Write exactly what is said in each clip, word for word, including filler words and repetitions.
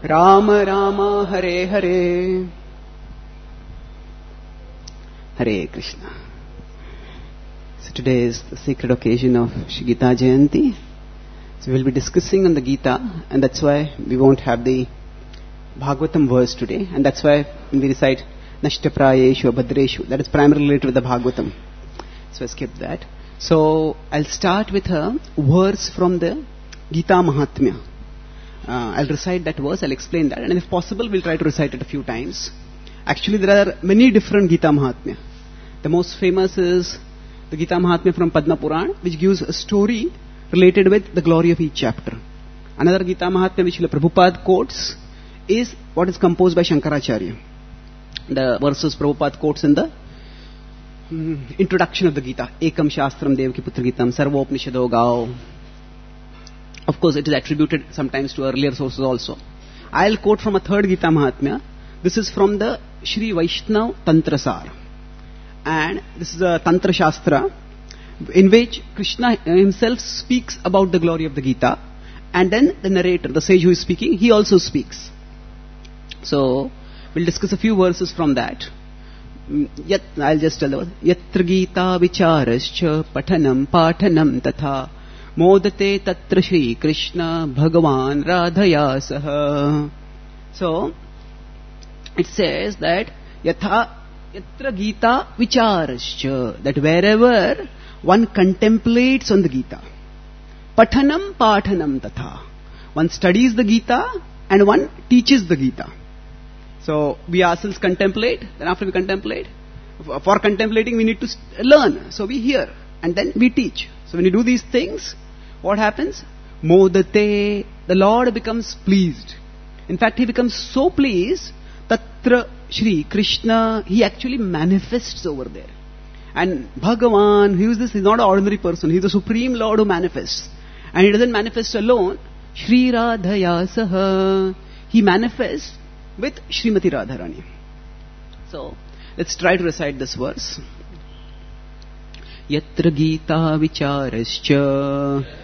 Rama Rama Hare Hare Hare Krishna. So today is the sacred occasion of Shri Gita Jayanti. So we will be discussing on the Gita, and that's why we won't have the Bhagavatam verse today, and that's why when we recite Nashtaprayeshu Abhadreshu, that is primarily related with the Bhagavatam. So I skipped that. So I'll start with a verse from the Gita Mahatmya. Uh, I'll recite that verse, I'll explain that, and if possible we'll try to recite it a few times. Actually there are many different Gita Mahatmya. The most famous is the Gita Mahatmya from Padma Puran, which gives a story related with the glory of each chapter. Another Gita Mahatmya which Prabhupada quotes is what is composed by Shankaracharya. The verses Prabhupada quotes in the um, introduction of the Gita. Ekam Shastram Devaki Putra Gitam Sarvopnishado Gao. Of course, it is attributed sometimes to earlier sources also. I'll quote from a third Gita Mahatmya. This is from the Shri Vaishnav Tantra Sar. And this is a Tantra Shastra in which Krishna himself speaks about the glory of the Gita. And then the narrator, the sage who is speaking, he also speaks. So, we'll discuss a few verses from that. Yat, I'll just tell the Yatra Gita Vicharascha Pathanam Pathanam Tatha Modate Tatra Shri Krishna Bhagavan Radhaya Saha. So, it says that Yatha Yatra Gita Vicharascha, that wherever one contemplates on the Gita, Pathanam Pathanam Tatha, one studies the Gita and one teaches the Gita. So, we ourselves contemplate, then after we contemplate, for contemplating we need to learn. So, we hear and then we teach. So, when you do these things, what happens? Modate, the Lord becomes pleased. In fact, He becomes so pleased, Tatra Shri Krishna, He actually manifests over there. And Bhagavan, who is this? He's not an ordinary person. He's the Supreme Lord who manifests. And He doesn't manifest alone. Shri Radhaya Saha, He manifests with Srimati Radharani. So, let's try to recite this verse. Yatra Gita Vicharascha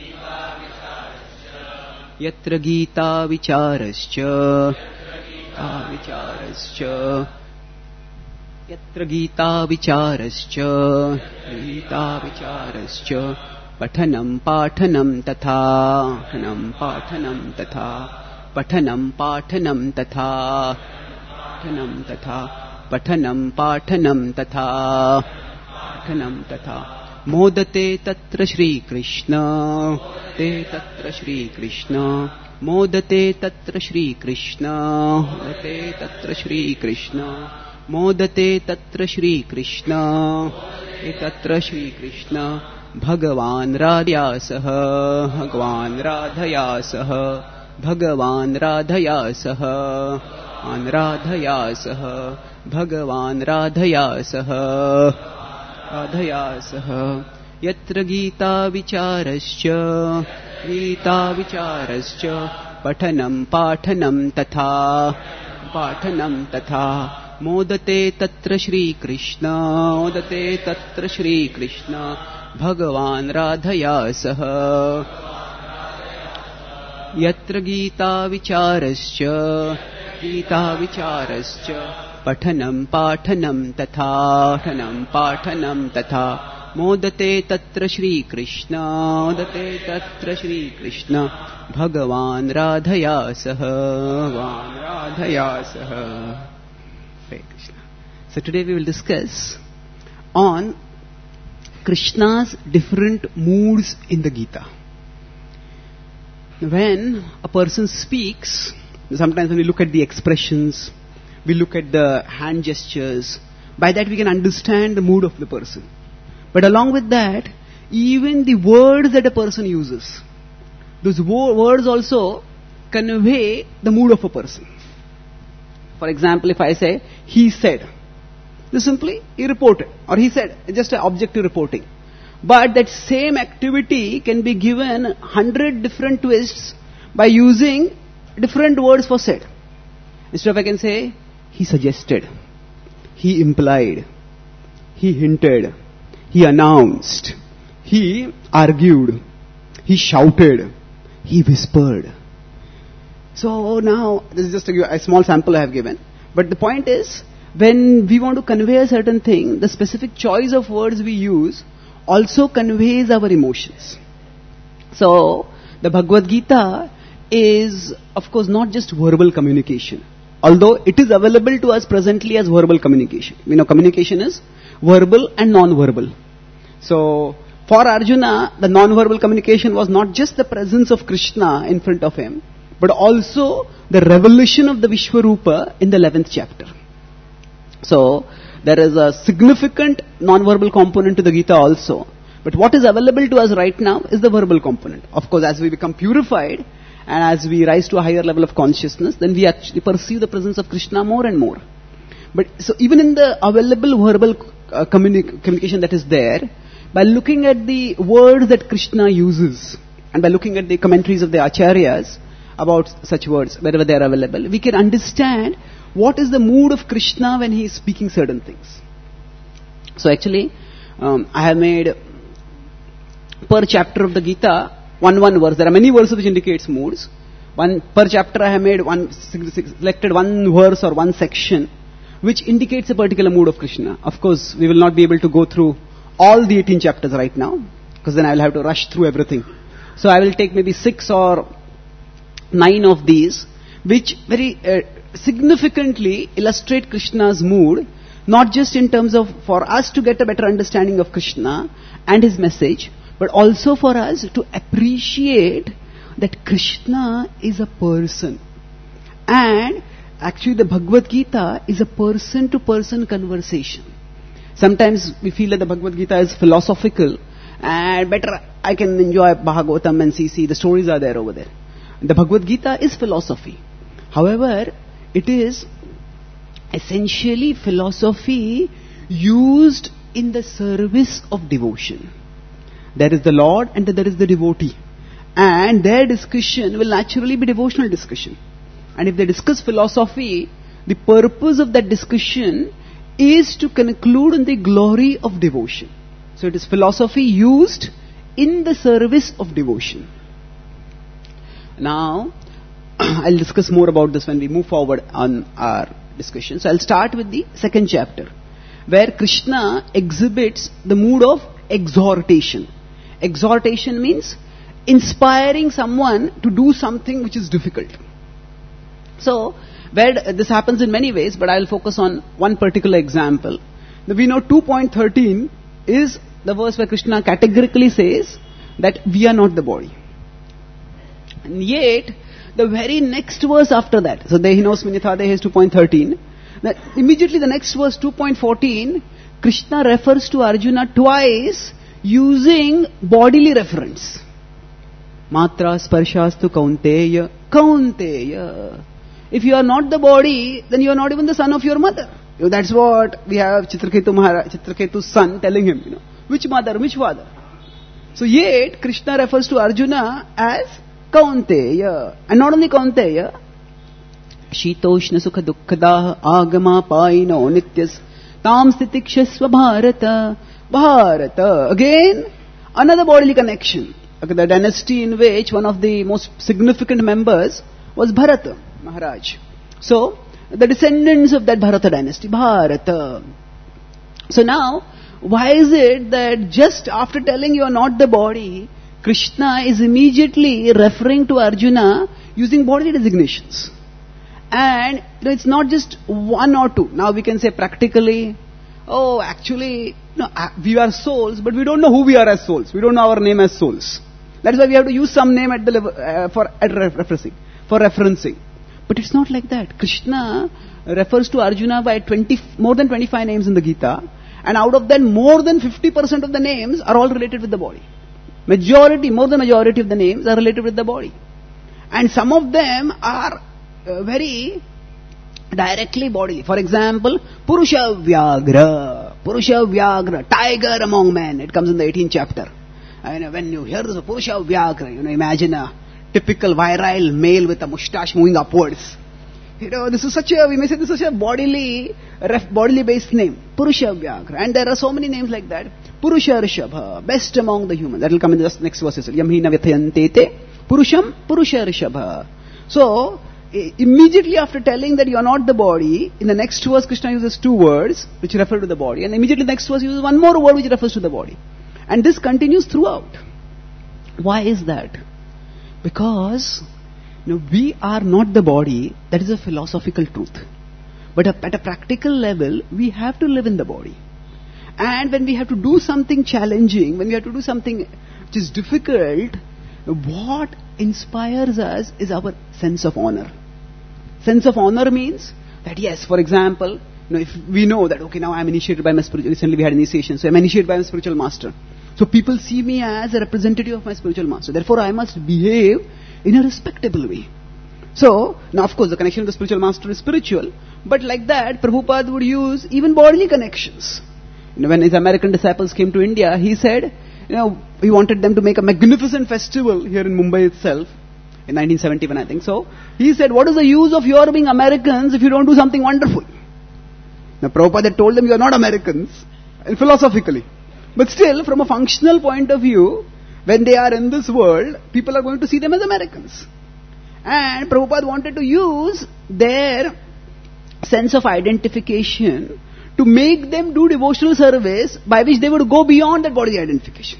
Yatra Gita Vicharascha Vicharascha Yatra Gita Vicharascha Gita Vicharascha Pathanam Pathanam Tatha Pathanam Pathanam Tatha Pathanam Pathanam Tatha Pathanam Tatha Pathanam Pathanam Tatha Pathanam Tatha Modate Tatra Shri Krishna Te Tatra Shri Krishna Modate Tatra Shri Krishna Modate Tatra Shri Krishna Modate Tatra Shri Krishna Te Tatra Shri Krishna Bhagavan Radhaya Saha Bhagavan Radhaya Saha Bhagavan Radhaya Saha Bhagavan Radhaya Saha Bhagavan Radhaya Saha Radhaya Saha Yatra Gita Vicharascha Gita Vicharascha Pathanam Pathanam Tatha Pathanam Tatha Modate Tatra Shri Krishna Modate Tatra Shri Krishna Bhagavan Radhaya Saha Yatra Gita Vicharascha Gita Vicharascha Pathanam Pathanam Tatha Pathanam Pathanam Tatha Modate Tatra Shri Krishna Modate Tatra Shri Krishna Bhagavan Radhaya Saha Bhagavan Radhaya Saha. Hare Krishna. So today we will discuss on Krishna's different moods in the Gita. When a person speaks, sometimes when we look at the expressions, we look at the hand gestures, by that we can understand the mood of the person. But along with that, even the words that a person uses, those wo- words also convey the mood of a person. For example, if I say, he said, this simply, he reported, or he said, just an objective reporting. But that same activity can be given a hundred different twists by using different words for said. Instead of I can say, he suggested, he implied, he hinted, he announced, he argued, he shouted, he whispered. So now, this is just a, a small sample I have given. But the point is, when we want to convey a certain thing, the specific choice of words we use also conveys our emotions. So, the Bhagavad Gita is, of course, not just verbal communication. Although it is available to us presently as verbal communication. We know communication is verbal and non-verbal. So, for Arjuna, the non-verbal communication was not just the presence of Krishna in front of him, but also the revelation of the Vishwarupa in the eleventh chapter. So, there is a significant non-verbal component to the Gita also. But what is available to us right now is the verbal component. Of course, as we become purified and as we rise to a higher level of consciousness, then we actually perceive the presence of Krishna more and more. But so even in the available verbal uh, communi- communication that is there, by looking at the words that Krishna uses and by looking at the commentaries of the Acharyas about such words, wherever they are available, we can understand what is the mood of Krishna when he is speaking certain things. So actually, um, I have made per chapter of the Gita one one verse. There are many verses which indicates moods. One per chapter I have made one selected one verse or one section which indicates a particular mood of Krishna. Of course, we will not be able to go through all the eighteen chapters right now, because then I will have to rush through everything. So I will take maybe six or nine of these, which very uh, significantly illustrate Krishna's mood, not just in terms of for us to get a better understanding of Krishna and his message, but also for us to appreciate that Krishna is a person. And actually the Bhagavad Gita is a person-to-person conversation. Sometimes we feel that the Bhagavad Gita is philosophical and better I can enjoy Bhagavatam and see, see the stories are there over there. The Bhagavad Gita is philosophy. However, it is essentially philosophy used in the service of devotion. There is the Lord and there is the devotee. And their discussion will naturally be devotional discussion. And if they discuss philosophy, the purpose of that discussion is to conclude on the glory of devotion. So it is philosophy used in the service of devotion. Now, I'll discuss more about this when we move forward on our discussion. So I'll start with the second chapter, where Krishna exhibits the mood of exhortation. Exhortation means inspiring someone to do something which is difficult. So, where this happens in many ways, but I'll focus on one particular example. We know two point thirteen is the verse where Krishna categorically says that we are not the body. And yet, the very next verse after that, so Dehinosmin Yathadehi is two point thirteen, that immediately the next verse, two point fourteen, Krishna refers to Arjuna twice using bodily reference. Matra sparshastu kaunteya, kaunteya. If you are not the body, then you are not even the son of your mother. You know, that's what we have Chitraketu Maharaj, Chitraketu's son telling him, you know, which mother, which father. So yet, Krishna refers to Arjuna as Kaunteya. And not only Kaunteya, Shitoshna Sukha Dukkadaha Agama Paino Nityas Tam Stitikshasva Bharata. Bharata. Again, another bodily connection. Okay, the dynasty in which one of the most significant members was Bharata Maharaj. So, the descendants of that Bharata dynasty, Bharata. So now, why is it that just after telling you are not the body, Krishna is immediately referring to Arjuna using bodily designations? And you know, it's not just one or two. Now we can say practically, oh, actually, no, we are souls, but we don't know who we are as souls. We don't know our name as souls. That is why we have to use some name at the level, uh, for at referencing, for referencing. But it's not like that. Krishna refers to Arjuna by twenty, more than twenty-five names in the Gita, and out of that, more than fifty percent of the names are all related with the body. Majority, more than majority of the names are related with the body. And some of them are uh, very directly body. For example, Purusha Vyagra. Purusha Vyagra, tiger among men. It comes in the eighteenth chapter. And when you hear this, Purusha Vyagra, you know, imagine a typical virile male with a mustache moving upwards. You know, this is such a, we may say this is such a bodily, ref, bodily based name. Purusha Vyagra. And there are so many names like that. Purusha Rishabha, best among the humans. That will come in the next verses. Yamhina Vyathyantete, Purusham, Purusha Rishabha. So, immediately after telling that you are not the body, in the next verse Krishna uses two words which refer to the body, and immediately the next verse uses one more word which refers to the body. And this continues throughout. Why is that? Because you know, we are not the body. That is a philosophical truth. But at a practical level, we have to live in the body. And when we have to do something challenging, when we have to do something which is difficult, what inspires us is our sense of honor. Sense of honor means that yes, for example, you know, if we know that, okay, now I am initiated by my spiritual, recently we had initiation, so I am initiated by my spiritual master. So people see me as a representative of my spiritual master. Therefore, I must behave in a respectable way. So, now of course, the connection with the spiritual master is spiritual, but like that, Prabhupada would use even bodily connections. You know, when his American disciples came to India, he said, you know, he wanted them to make a magnificent festival here in Mumbai itself, in nineteen seventy-one, I think so. He said, what is the use of your being Americans if you don't do something wonderful? Now, Prabhupada had told them, you are not Americans, and philosophically. But still, from a functional point of view, when they are in this world, people are going to see them as Americans. And Prabhupada wanted to use their sense of identification to make them do devotional service by which they would go beyond that bodily identification.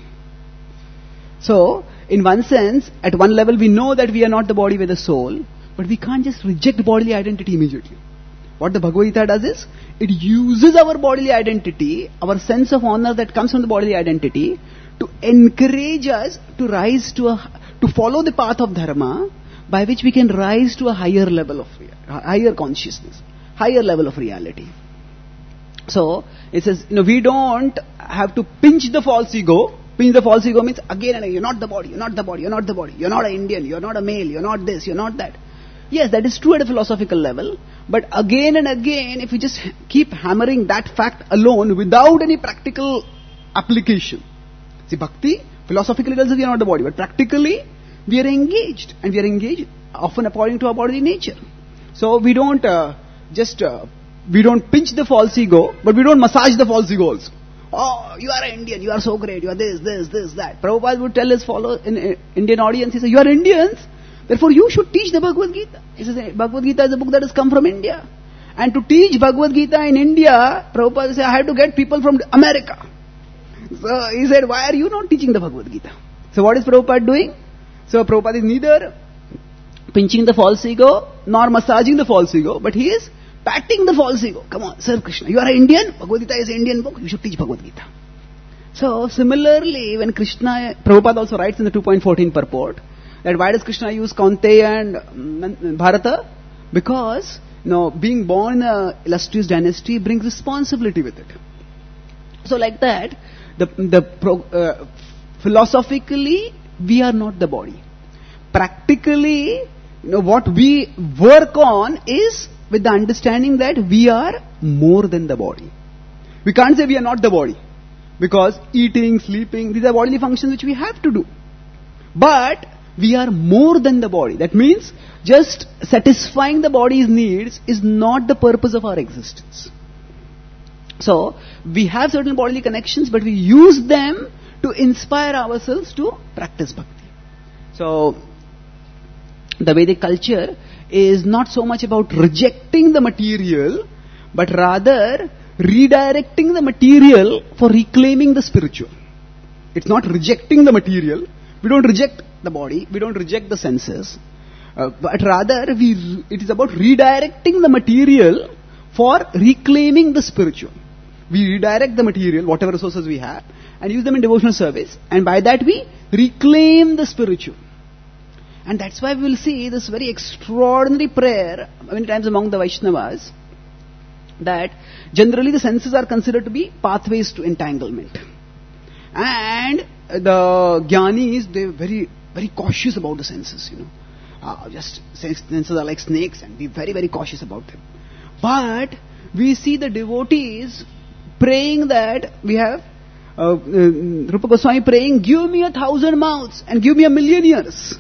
So, in one sense, at one level we know that we are not the body, we are the soul, but we can't just reject bodily identity immediately. What the Bhagavad Gita does is, it uses our bodily identity, our sense of honor that comes from the bodily identity, to encourage us to rise to a, to follow the path of dharma, by which we can rise to a higher level of, higher consciousness, higher level of reality. So, it says, you know, we don't have to pinch the false ego. Pinch the false ego means again and again, you're not the body, you're not the body, you're not the body, you're not an Indian, you're not a male, you're not this, you're not that. Yes, that is true at a philosophical level, but again and again, if we just keep hammering that fact alone without any practical application. See, bhakti, philosophically tells us we are not the body, but practically, we are engaged, and we are engaged often according to our bodily nature. So, we don't uh, just... Uh, We don't pinch the false ego, but we don't massage the false ego also. Oh, you are an Indian, you are so great, you are this, this, this, that. Prabhupada would tell his followers in uh, Indian audience, he says, you are Indians, therefore you should teach the Bhagavad Gita. He says, Bhagavad Gita is a book that has come from India. And to teach Bhagavad Gita in India, Prabhupada said, I have to get people from America. So he said, why are you not teaching the Bhagavad Gita? So what is Prabhupada doing? So Prabhupada is neither pinching the false ego, nor massaging the false ego, but he is patting the false ego. Come on, Sir Krishna, you are an Indian, Bhagavad Gita is an Indian book, you should teach Bhagavad Gita. So, similarly, when Krishna, Prabhupada also writes in the two point fourteen purport, that why does Krishna use Kaunteya and um, Bharata? Because, you know, being born in an illustrious dynasty brings responsibility with it. So, like that, the, the pro, uh, philosophically, we are not the body. Practically, you know, what we work on is with the understanding that we are more than the body. We can't say we are not the body, because eating, sleeping, these are bodily functions which we have to do. But we are more than the body. That means just satisfying the body's needs is not the purpose of our existence. So, we have certain bodily connections, but we use them to inspire ourselves to practice bhakti. So, the Vedic culture is not so much about rejecting the material, but rather redirecting the material for reclaiming the spiritual. It's not rejecting the material. We don't reject the body. We don't reject the senses. Uh, but rather, we, it is about redirecting the material for reclaiming the spiritual. We redirect the material, whatever resources we have, and use them in devotional service. And by that we reclaim the spiritual. And that's why we will see this very extraordinary prayer many times among the Vaishnavas, that generally the senses are considered to be pathways to entanglement. And the Jnanis, they are very, very cautious about the senses, you know. Uh, just senses are like snakes, and be very, very cautious about them. But we see the devotees praying that we have uh, uh, Rupa Goswami praying, give me a thousand mouths and give me a million ears.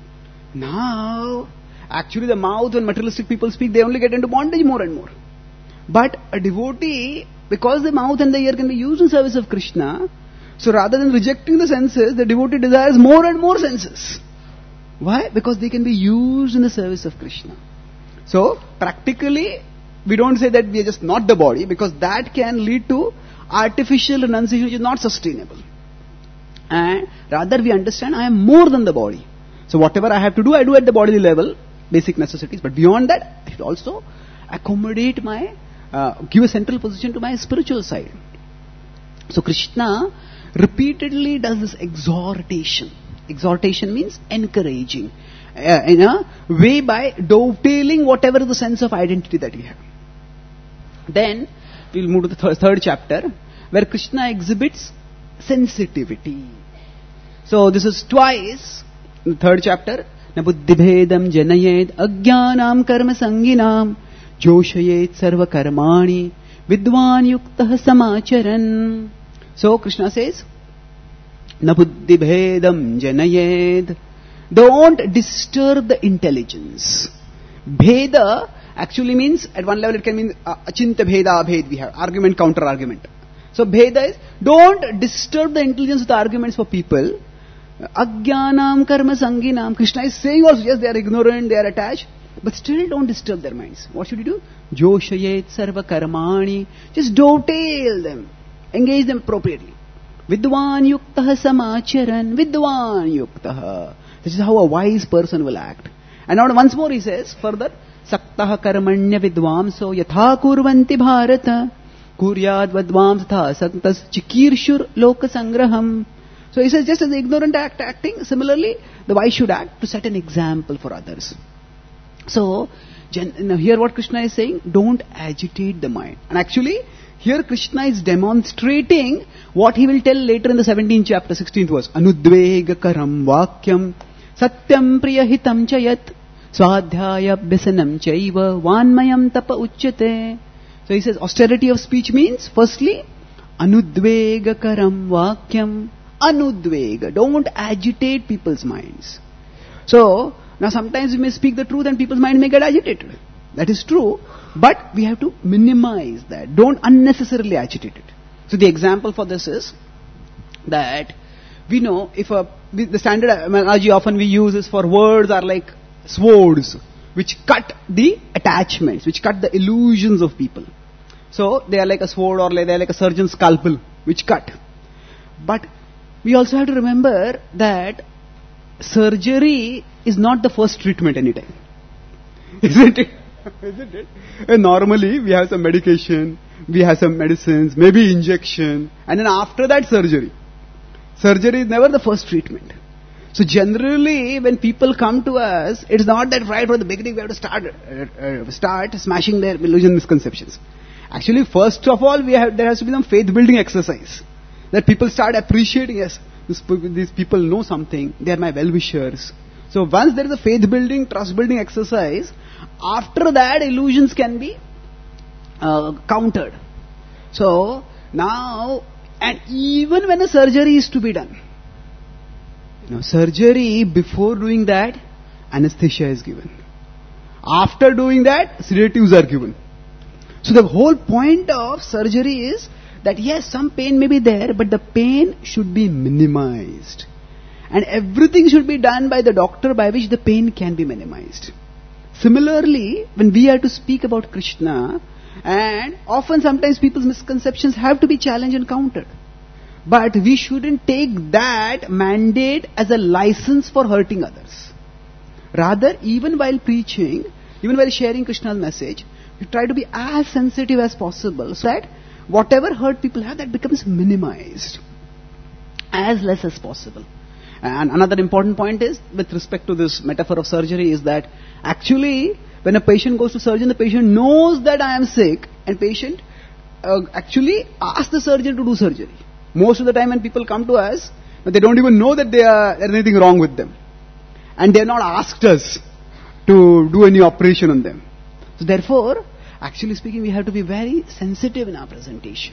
Now, actually the mouth, when materialistic people speak, they only get into bondage more and more. But a devotee, because the mouth and the ear can be used in service of Krishna, so rather than rejecting the senses, the devotee desires more and more senses. Why? Because they can be used in the service of Krishna. So, practically, we don't say that we are just not the body, because that can lead to artificial renunciation which is not sustainable. And rather we understand I am more than the body. So whatever I have to do, I do at the bodily level, basic necessities. But beyond that, I should also accommodate my, uh, give a central position to my spiritual side. So Krishna repeatedly does this exhortation. Exhortation means encouraging. Uh, in a way by dovetailing whatever is the sense of identity that we have. Then we'll move to the th- third chapter, where Krishna exhibits sensitivity. So this is twice in the third chapter. Na buddhibhedam janayed ajnanam karma sanginam joshayet sarva karmani vidwan yuktah samacharan. So Krishna says, na buddhibhedam janayed. Don't disturb the intelligence. Bheda actually means, at one level it can mean uh, achinta bheda abhed, we have argument, counter argument. So bheda is, don't disturb the intelligence with arguments for people. Ajnanam karma sanginam. Krishna is saying also, yes, they are ignorant, they are attached, but still don't disturb their minds. What should you do? Joshayet sarva karmani. Just dovetail them. Engage them appropriately. Vidwan yuktah samacharan. Vidwan yuktah. This is how a wise person will act. And now once more he says further, Saktah karmanya vidvamso yatha kurvanti bharata kuryad vadvam tha santas chikirshur loka sangraham. So he says just as the ignorant act acting, similarly the wise should act to set an example for others. So now here what Krishna is saying, don't agitate the mind. And actually here Krishna is demonstrating what he will tell later in the seventeenth chapter, sixteenth verse. Anudvega karam vakyam satyam priyahitam chayat swadhyaya bhyasanam chaiva vanmayam tapa uchyate. So he says austerity of speech means, firstly, anudvega karam vakyam. Anudvega. Don't agitate people's minds. So, now sometimes we may speak the truth and people's mind may get agitated. That is true. But we have to minimize that. Don't unnecessarily agitate it. So the example for this is that we know if a, the standard analogy often we use is for words are like swords which cut the attachments, which cut the illusions of people. So they are like a sword or they are like a surgeon's scalpel which cut. But we also have to remember that surgery is not the first treatment anytime. Isn't it? Isn't it? And normally we have some medication, we have some medicines, maybe injection, and then after that surgery. Surgery is never the first treatment. So generally when people come to us, it's not that right from the beginning we have to start uh, uh, start smashing their illusion misconceptions. Actually first of all we have, there has to be some faith building exercise. That people start appreciating, yes, this, these people know something, they are my well-wishers. So once there is a faith building, trust building exercise, after that illusions can be uh, countered. So now, and even when a surgery is to be done, you know, surgery, before doing that, anesthesia is given. After doing that, sedatives are given. So the whole point of surgery is that yes, some pain may be there, but the pain should be minimized. And everything should be done by the doctor by which the pain can be minimized. Similarly, when we are to speak about Krishna, and often sometimes people's misconceptions have to be challenged and countered. But we shouldn't take that mandate as a license for hurting others. Rather, even while preaching, even while sharing Krishna's message, we try to be as sensitive as possible so that whatever hurt people have, that becomes minimized as less as possible. And another important point is, with respect to this metaphor of surgery, is that actually when a patient goes to surgeon, the patient knows that I am sick, and patient uh, actually asks the surgeon to do surgery. Most of the time when people come to us, they don't even know that they are, there is anything wrong with them. And they have not asked us to do any operation on them. So therefore, actually speaking, we have to be very sensitive in our presentation.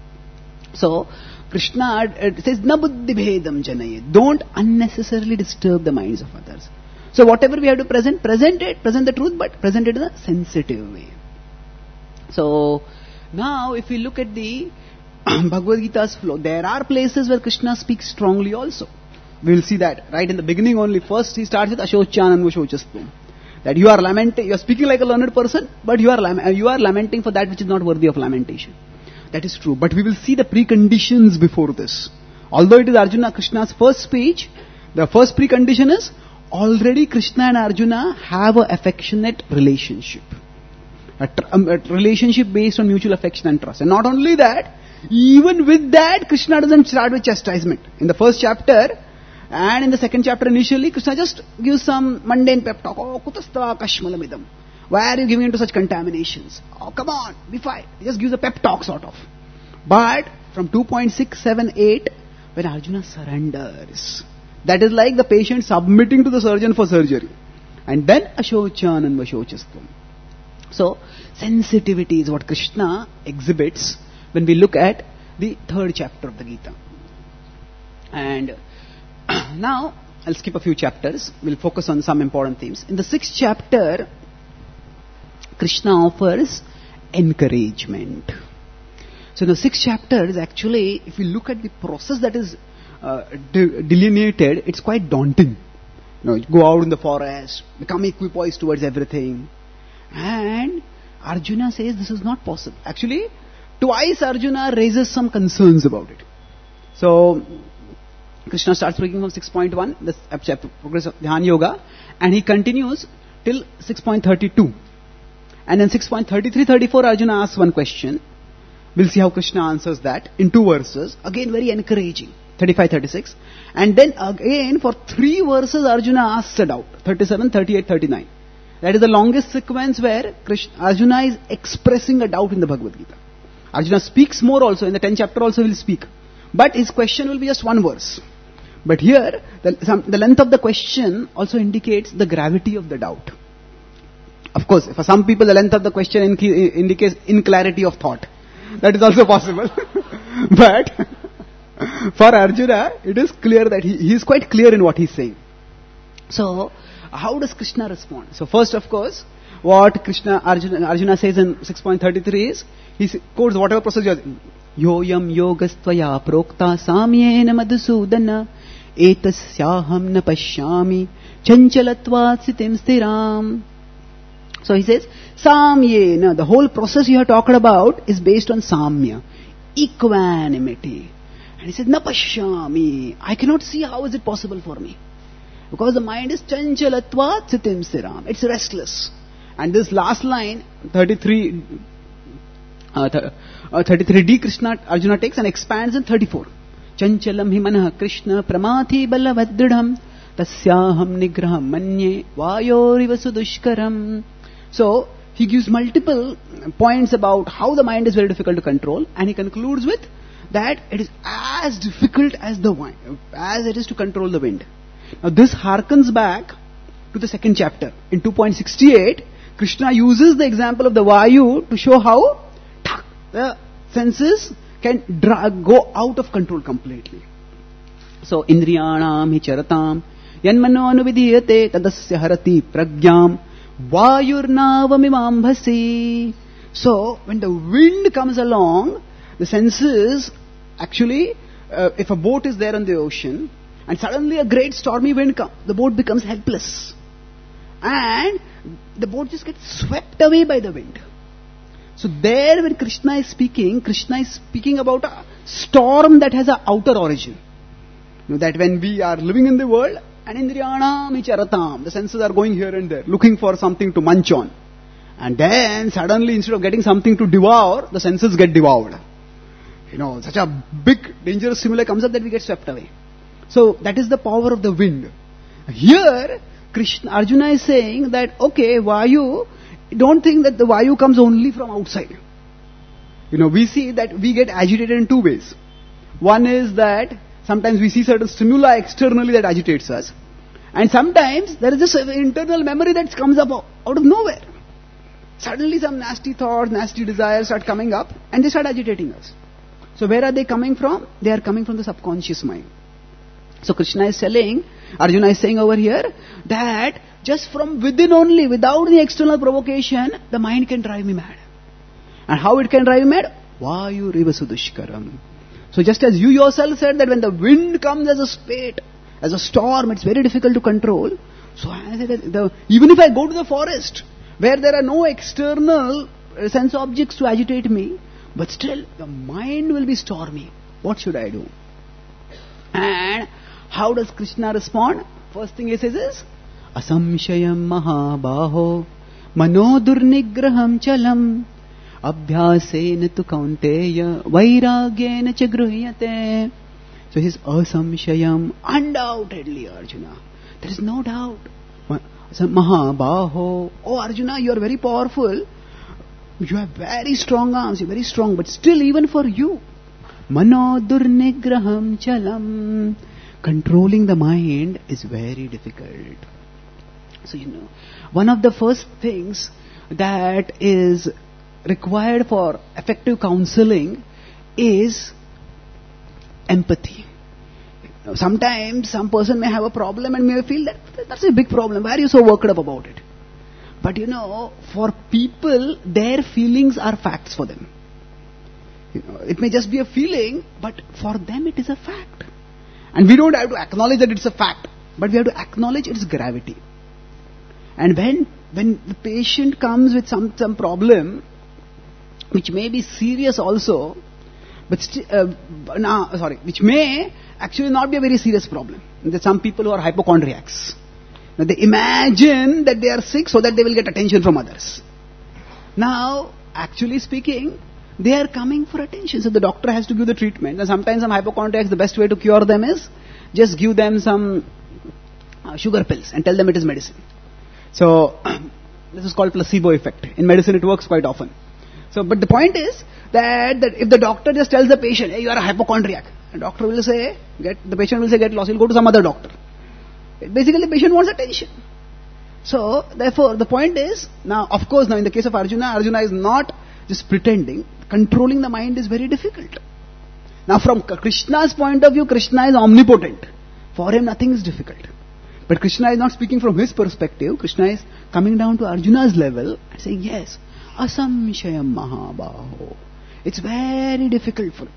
So, Krishna uh, says, Na buddhi bhedam janaye. Don't unnecessarily disturb the minds of others. So whatever we have to present, present it, present the truth, but present it in a sensitive way. So, now if we look at the Bhagavad Gita's flow, there are places where Krishna speaks strongly also. We will see that right in the beginning only. First he starts with Ashochanam Vashocastum. That you are lamenting, you are speaking like a learned person, but you are, lam- you are lamenting for that which is not worthy of lamentation. That is true. But we will see the preconditions before this. Although it is Arjuna Krishna's first speech, the first precondition is already Krishna and Arjuna have an affectionate relationship. A, tr- a relationship based on mutual affection and trust. And not only that, even with that, Krishna doesn't start with chastisement. In the first chapter, and in the second chapter initially, Krishna just gives some mundane pep talk. Oh, kutastava kashmalamidam. Why are you giving into such contaminations? Oh, come on, be fine. He just gives a pep talk sort of. But from two point six seven eight, when Arjuna surrenders, that is like the patient submitting to the surgeon for surgery. And then ashochan and vashochastvam. So, sensitivity is what Krishna exhibits when we look at the third chapter of the Gita. And now, I'll skip a few chapters. We'll focus on some important themes. In the sixth chapter, Krishna offers encouragement. So in the sixth chapter is actually, if you look at the process that is uh, de- delineated, it's quite daunting. You know, you go out in the forest, become equipoised towards everything. And Arjuna says this is not possible. Actually, twice Arjuna raises some concerns about it. So, Krishna starts speaking from six point one, the chapter Progress of Dhyana Yoga, and he continues till six point thirty-two. And in six point thirty-three thirty-four, Arjuna asks one question. We'll see how Krishna answers that in two verses. Again, very encouraging. thirty-five thirty-six. And then again, for three verses, Arjuna asks a doubt. thirty-seven, thirty-eight, thirty-nine. That is the longest sequence where Krishna, Arjuna is expressing a doubt in the Bhagavad Gita. Arjuna speaks more also. In the tenth chapter also he will speak. But his question will be just one verse. But here, the, some, the length of the question also indicates the gravity of the doubt. Of course, for some people the length of the question in, indicates inclarity of thought. That is also possible. But for Arjuna, it is clear that he, he is quite clear in what he is saying. So, how does Krishna respond? So first, of course, what Krishna Arjuna, Arjuna says in six point thirty-three is, he quotes whatever procedure. Yoyam yogastvaya prokta samyena madhusudana etasyaham na pashyami chanchalatvat sitim stiram. So he says, samyena, the whole process you have talked about is based on samya, equanimity. And he says, na pashyami, I cannot see how is it possible for me. Because the mind is chanchalatvat sitim stiram. It's restless. And this last line, thirty-three, uh, th- uh, thirty-three D, Krishna, Arjuna takes and expands in thirty-four. Chanchalam hi manah Krishna pramati balavadridham tasyaham nigraham manye vayoriva sudushkaram. So, he gives multiple points about how the mind is very difficult to control, and he concludes with that it is as difficult as the wind, as it is to control the wind. Now this harkens back to the second chapter. In two point six eight, Krishna uses the example of the Vayu to show how the senses can dra- go out of control completely. So, Indriyanam hi charatam yanmano anuvidhiyate tadasya harati pragyam vayurnavamimam bhasi. So, when the wind comes along, the senses actually, uh, if a boat is there on the ocean, and suddenly a great stormy wind comes, the boat becomes helpless. And the boat just gets swept away by the wind. So there when Krishna is speaking, Krishna is speaking about a storm that has an outer origin. You know, that when we are living in the world, and indriyanam icharatam, the senses are going here and there, looking for something to munch on. And then suddenly instead of getting something to devour, the senses get devoured. You know, such a big dangerous stimuli comes up that we get swept away. So that is the power of the wind. Here, Krishna, Arjuna is saying that, okay, Vayu, don't think that the Vayu comes only from outside. You know, we see that we get agitated in two ways. One is that sometimes we see certain stimuli externally that agitates us. And sometimes there is this internal memory that comes up out of nowhere. Suddenly some nasty thoughts, nasty desires start coming up and they start agitating us. So where are they coming from? They are coming from the subconscious mind. So Krishna is telling, Arjuna is saying over here, that just from within only, without the external provocation, the mind can drive me mad. And how it can drive me mad? Vayu riva sudushkaram. So just as you yourself said that when the wind comes as a spate, as a storm, it's very difficult to control. So I said, that the, even if I go to the forest, where there are no external sense objects to agitate me, but still the mind will be stormy. What should I do? And how does Krishna respond? First thing he says is, asamshayam mahabaho manodurnigraham chalam abhyasena tu kaunteya vairagyena cha gruhyate. So he says, asamshayam, undoubtedly Arjuna. There is no doubt. Mahabaho, oh Arjuna, you are very powerful. You have very strong arms, you are very strong, but still even for you, mano durnigraham chalam, controlling the mind is very difficult. So you know, one of the first things that is required for effective counseling is empathy. Now, sometimes some person may have a problem and may feel that that's a big problem. Why are you so worked up about it? But you know, for people, their feelings are facts for them. You know, it may just be a feeling, but for them it is a fact. And we don't have to acknowledge that it's a fact, but we have to acknowledge its gravity. And when when the patient comes with some, some problem, which may be serious also, but st- uh, nah, sorry, which may actually not be a very serious problem. There's some people who are hypochondriacs. Now they imagine that they are sick so that they will get attention from others. Now, actually speaking, they are coming for attention. So the doctor has to give the treatment. Now sometimes some hypochondriacs, the best way to cure them is just give them some uh, sugar pills and tell them it is medicine. So this is called placebo effect. In medicine it works quite often. So, but the point is that, that if the doctor just tells the patient, hey, you are a hypochondriac, the doctor will say, get the patient will say, get lost, he'll go to some other doctor. Basically, the patient wants attention. So, therefore, the point is, now, of course, now in the case of Arjuna, Arjuna is not just pretending. Controlling the mind is very difficult. Now, from Krishna's point of view, Krishna is omnipotent. For him, nothing is difficult. But Krishna is not speaking from his perspective. Krishna is coming down to Arjuna's level and saying, yes, asamshayam mahabaho. It's very difficult for him.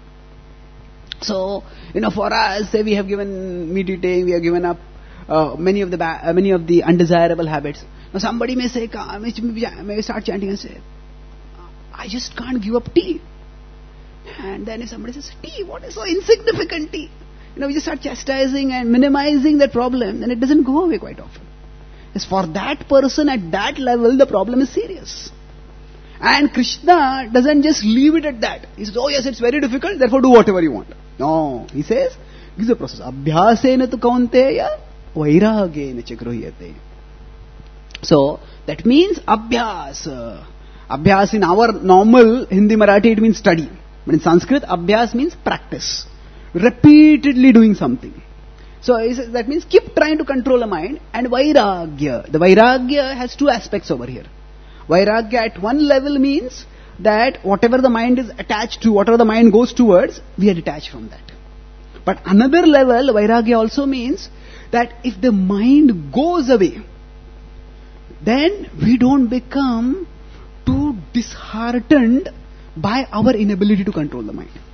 So, you know, for us, say we have given meditating, we have given up Uh, many of the ba- uh, many of the undesirable habits. Now somebody may say, may start chanting and say, I just can't give up tea. And then if somebody says, tea, what is so insignificant tea? You know, we just start chastising and minimizing that problem, then it doesn't go away quite often. Yes, for that person at that level, the problem is serious. And Krishna doesn't just leave it at that. He says, oh yes, it's very difficult, therefore do whatever you want. No, he says, this is a process. Abhyasena tu kaunteya vairagena cha gruhyate. So, that means abhyas. Abhyas in our normal Hindi Marathi it means study. But in Sanskrit, abhyas means practice. Repeatedly doing something. So, that means keep trying to control the mind. And vairagya. The vairagya has two aspects over here. Vairagya at one level means that whatever the mind is attached to, whatever the mind goes towards, we are detached from that. But another level, vairagya also means that if the mind goes away, then we don't become too disheartened by our inability to control the mind.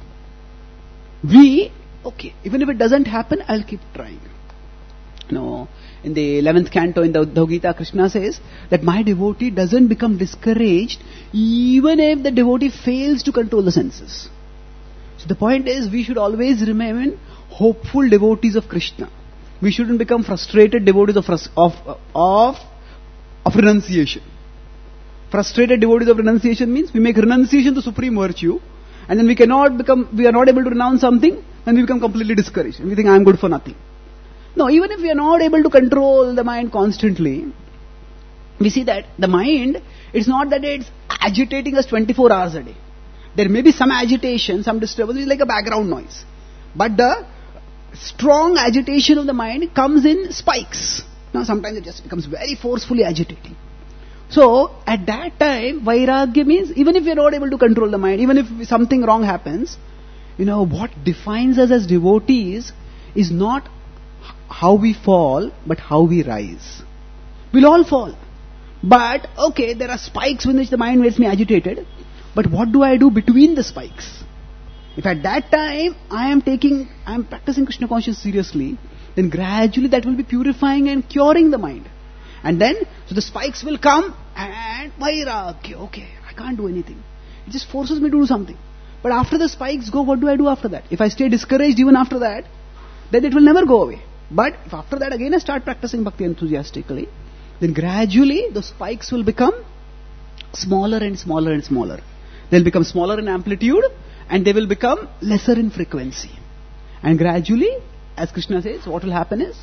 We, okay, even if it doesn't happen, I'll keep trying. No, in the eleventh canto in the Uddhav Gita, Krishna says that my devotee doesn't become discouraged even if the devotee fails to control the senses. So the point is, we should always remain hopeful devotees of Krishna. We shouldn't become frustrated devotees of, of, of, of renunciation. Frustrated devotees of renunciation means we make renunciation to supreme virtue, and then we cannot become, we are not able to renounce something, and we become completely discouraged. And we think, I am good for nothing. No, even if we are not able to control the mind constantly, we see that the mind, it's not that it's agitating us twenty-four hours a day. There may be some agitation, some disturbance, it's like a background noise. But the strong agitation of the mind comes in spikes. Now sometimes it just becomes very forcefully agitating. So at that time, vairagya means even if we are not able to control the mind, even if something wrong happens, you know, what defines us as devotees is not how we fall, but how we rise. We'll all fall. But, okay, there are spikes in which the mind makes me agitated. But what do I do between the spikes? If at that time I am taking, I am practicing Krishna consciousness seriously, then gradually that will be purifying and curing the mind. And then, so the spikes will come and Vairagya, okay, I can't do anything. It just forces me to do something. But after the spikes go, what do I do after that? If I stay discouraged even after that, then it will never go away. But if after that again I start practicing bhakti enthusiastically, then gradually the spikes will become smaller and smaller and smaller. They'll become smaller in amplitude and they will become lesser in frequency. And gradually, as Krishna says, what will happen is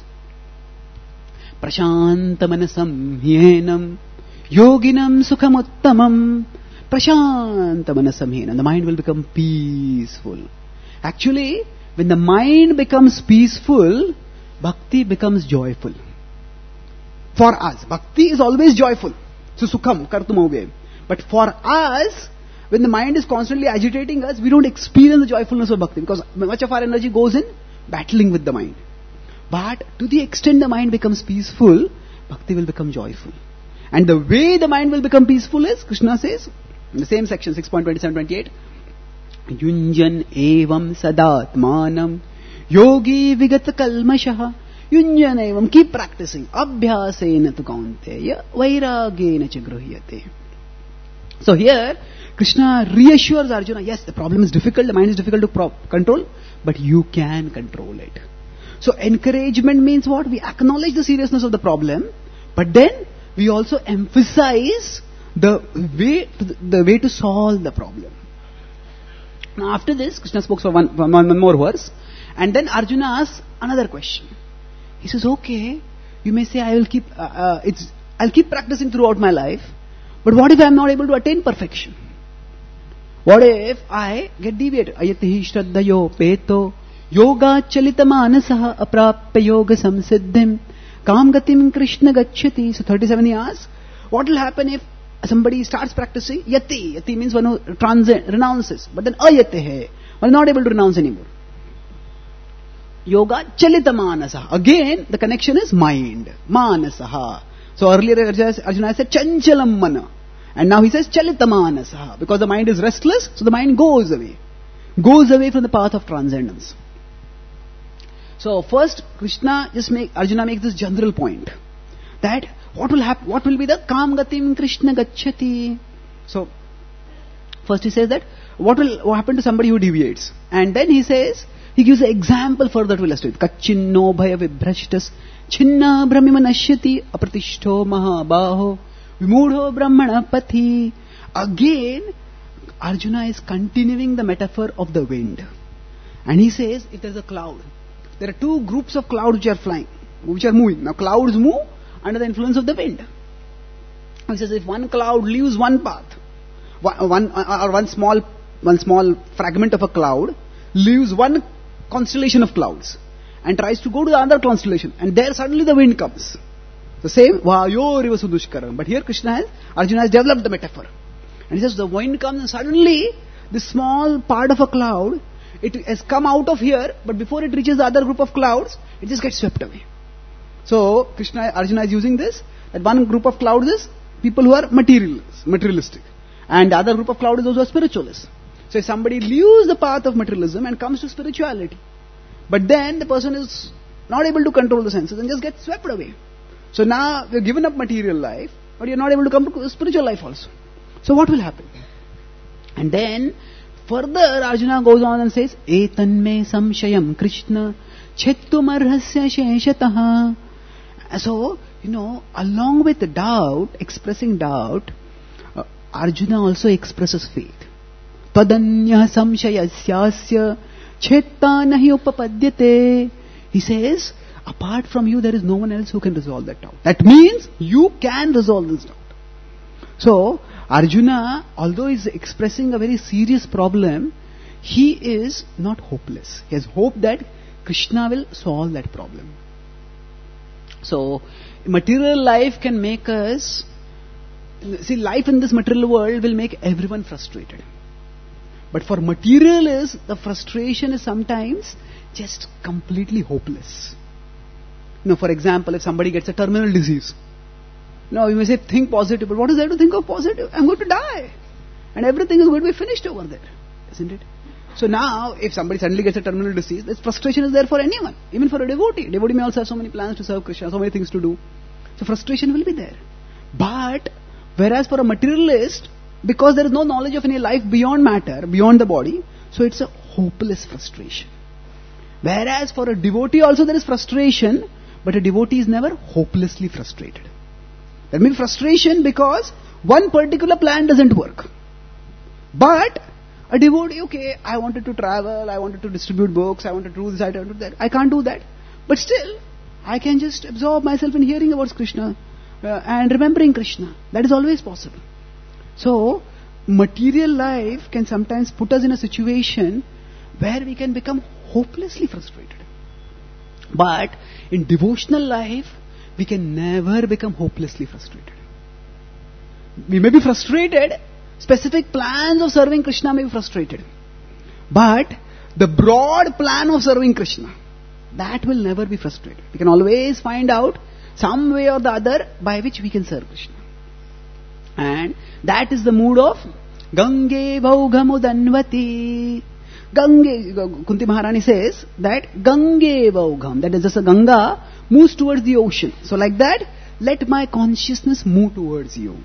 Prashantamanasam hyenam yoginam sukhamuttamam Prashantamanasam hyenam. The mind will become peaceful. Actually, when the mind becomes peaceful, bhakti becomes joyful. For us, bhakti is always joyful. So sukham, kartumavye. But for us, when the mind is constantly agitating us, we don't experience the joyfulness of bhakti because much of our energy goes in battling with the mind. But to the extent the mind becomes peaceful, bhakti will become joyful. And the way the mind will become peaceful is, Krishna says, in the same section, six point two seven twenty-eight, Yunjan evam sadatmanam yogi vigata kalmashaha Yunjan evam, keep practicing. Abhyasena tu kaunteya vairagena cha gruhyate. So here, Krishna reassures Arjuna, yes, the problem is difficult, the mind is difficult to pro- control, but you can control it. So encouragement means what? We acknowledge the seriousness of the problem, but then we also emphasize the way to, the, the way to solve the problem. Now after this, Krishna spoke for one, one, one more verse, and then Arjuna asks another question. He says, okay, you may say I will keep, uh, uh, it's, I'll keep practicing throughout my life, but what if I am not able to attain perfection? What if I get deviated? Ayatihi shraddhayo peto yoga chalita manasaha aprapya yoga samsiddhim kam gatim krishna gacchati. So thirty-seven he asks, what will happen if somebody starts practicing yati? Yati means one who transcends, renounces, but then ayate hai, one is not able to renounce anymore. Yoga chalita manasaha. Again, the connection is mind. Manasaha. So earlier Arjuna said chanchalam mana. And now he says chalita manasaha. Because the mind is restless, so the mind goes away. Goes away from the path of transcendence. So first Krishna just make, Arjuna makes this general point. That what will happen, what will be the kam gatim Krishna gacchati. So first he says that what will what happen to somebody who deviates. And then he says, he gives an example further to illustrate. Kachinno bhaya vibhrashtas chinna brahmima nashyati apratishto mahabaho vimudho brahmana pathi. Again, Arjuna is continuing the metaphor of the wind. And he says, if there is a cloud, there are two groups of clouds which are flying, which are moving. Now clouds move under the influence of the wind. He says, if one cloud leaves one path, one, one or one small, one small fragment of a cloud leaves one constellation of clouds and tries to go to the other constellation, and there suddenly the wind comes. The same, Vayoriva Sudushkaram. But here Krishna has, Arjuna has developed the metaphor. And he says the wind comes and suddenly this small part of a cloud, it has come out of here, but before it reaches the other group of clouds, it just gets swept away. So Krishna, Arjuna is using this, that one group of clouds is people who are materialists, materialistic. And the other group of clouds is those who are spiritualists. So if somebody leaves the path of materialism and comes to spirituality, but then the person is not able to control the senses and just gets swept away. So now we have given up material life, but you are not able to come to spiritual life also. So what will happen? And then further Arjuna goes on and says, Etanme samshayam Krishna chettumarhasya sheshataha. So, you know, along with the doubt, expressing doubt, uh, Arjuna also expresses faith. Tadanya samshayasyasya chetta nahi upapadyate. He says, apart from you, there is no one else who can resolve that doubt. That means you can resolve this doubt. So, Arjuna, although he is expressing a very serious problem, he is not hopeless. He has hope that Krishna will solve that problem. So, material life can make us, see, life in this material world will make everyone frustrated. But for materialists, the frustration is sometimes just completely hopeless. You know, for example, if somebody gets a terminal disease, now you may say, think positive, but what is there to think of positive? I'm going to die. And everything is going to be finished over there. Isn't it? So now, if somebody suddenly gets a terminal disease, this frustration is there for anyone, even for a devotee. Devotee may also have so many plans to serve Krishna, so many things to do. So frustration will be there. But, whereas for a materialist, because there is no knowledge of any life beyond matter, beyond the body, so it's a hopeless frustration. Whereas for a devotee also there is frustration, but a devotee is never hopelessly frustrated. There may be frustration because one particular plan doesn't work. But a devotee, okay, I wanted to travel, I wanted to distribute books, I wanted to do this, I wanted to do that. I can't do that. But still, I can just absorb myself in hearing about Krishna uh, and remembering Krishna. That is always possible. So, material life can sometimes put us in a situation where we can become hopelessly frustrated. But in devotional life, we can never become hopelessly frustrated. We may be frustrated, specific plans of serving Krishna may be frustrated. But the broad plan of serving Krishna, that will never be frustrated. We can always find out some way or the other by which we can serve Krishna. And that is the mood of Gange Vaughamudanvati. Gange, Kunti Maharani says that Gange Vaugham, that is just a Ganga, moves towards the ocean. So like that, let my consciousness move towards you.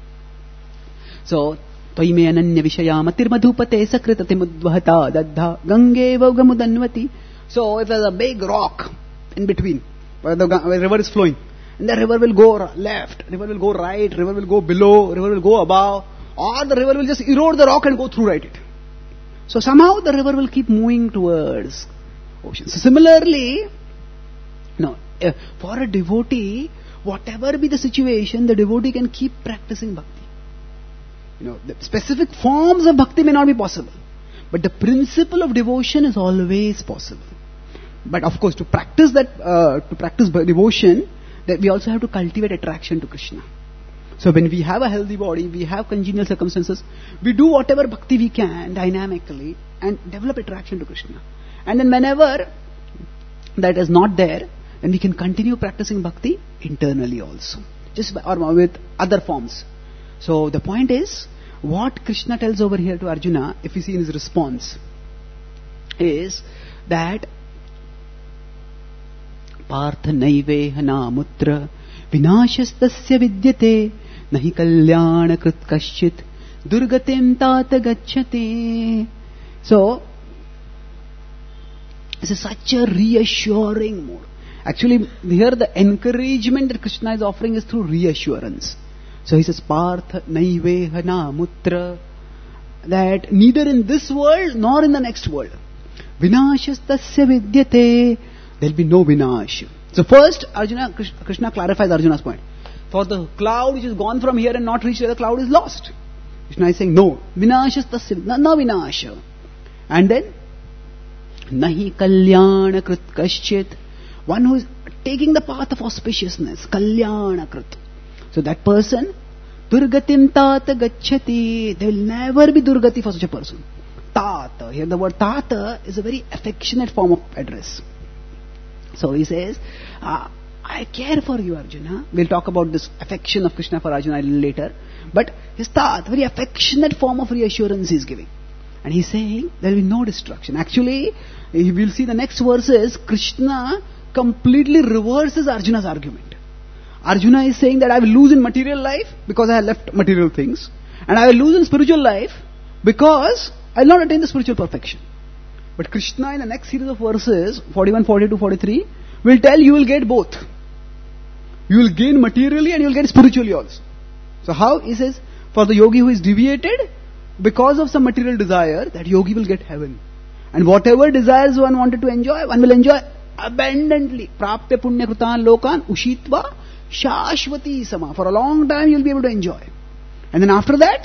So, Toime Ananya Vishayamatir Madhupate Sakritati Mudvahata Dadha Gange Vaughamudanvati. So, if there's a big rock in between, where the, where the river is flowing, and the river will go left, river will go right, river will go below, river will go above, or the river will just erode the rock and go through right it. So somehow the river will keep moving towards ocean. So similarly, no, uh, for a devotee, whatever be the situation, the devotee can keep practicing bhakti. You know, the specific forms of bhakti may not be possible, but the principle of devotion is always possible. But of course, to practice that, uh, to practice devotion, that we also have to cultivate attraction to Krishna. So when we have a healthy body, we have congenial circumstances, we do whatever bhakti we can dynamically and develop attraction to Krishna. And then whenever that is not there, then we can continue practicing bhakti internally also, just by, or with other forms. So the point is, what Krishna tells over here to Arjuna, if we see in his response, is that Partha naiveha namutra vinashastasya vidyate nahi kalyana krit kaschit durgatim tata gacchate. So, this is such a reassuring mode. Actually, here the encouragement that Krishna is offering is through reassurance. So he says, Partha naiveha namutra, that neither in this world nor in the next world, vinashastasya vidyate, there will be no vinash. So first, Arjuna, Krishna clarifies Arjuna's point. For the cloud which has gone from here and not reached there, the cloud is lost. Krishna is saying, no, vinashas tasya, no, no vinasha. And then, nahi kalyana krit kaschit, one who is taking the path of auspiciousness, kalyana krit. So that person, durgatim tata gacchati, there will never be durgati for such a person. Tata, here the word tata is a very affectionate form of address. So he says, uh, I care for you, Arjuna. We'll talk about this affection of Krishna for Arjuna a little later. But his tat, very affectionate form of reassurance he is giving. And he's saying, there will be no destruction. Actually, you will see the next verses, Krishna completely reverses Arjuna's argument. Arjuna is saying that I will lose in material life because I have left material things. And I will lose in spiritual life because I will not attain the spiritual perfection. But Krishna in the next series of verses, forty-one, forty-two, forty-three, will tell you will get both. You will gain materially and you will get spiritually also. So how? He says, for the yogi who is deviated, because of some material desire, that yogi will get heaven. And whatever desires one wanted to enjoy, one will enjoy abundantly. Prapte punya krutan lokan ushitva shashvati sama. For a long time you will be able to enjoy. And then after that,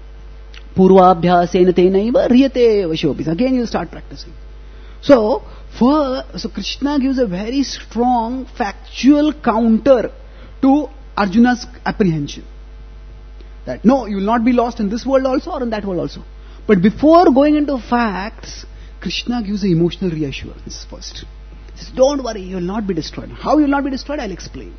Purvabhyasena tenaiva riyate vashopis. Again you will start practicing. So, for, so Krishna gives a very strong factual counter to Arjuna's apprehension. That no, you will not be lost in this world also or in that world also. But before going into facts, Krishna gives an emotional reassurance first. He says, don't worry, you will not be destroyed. How you will not be destroyed, I will explain.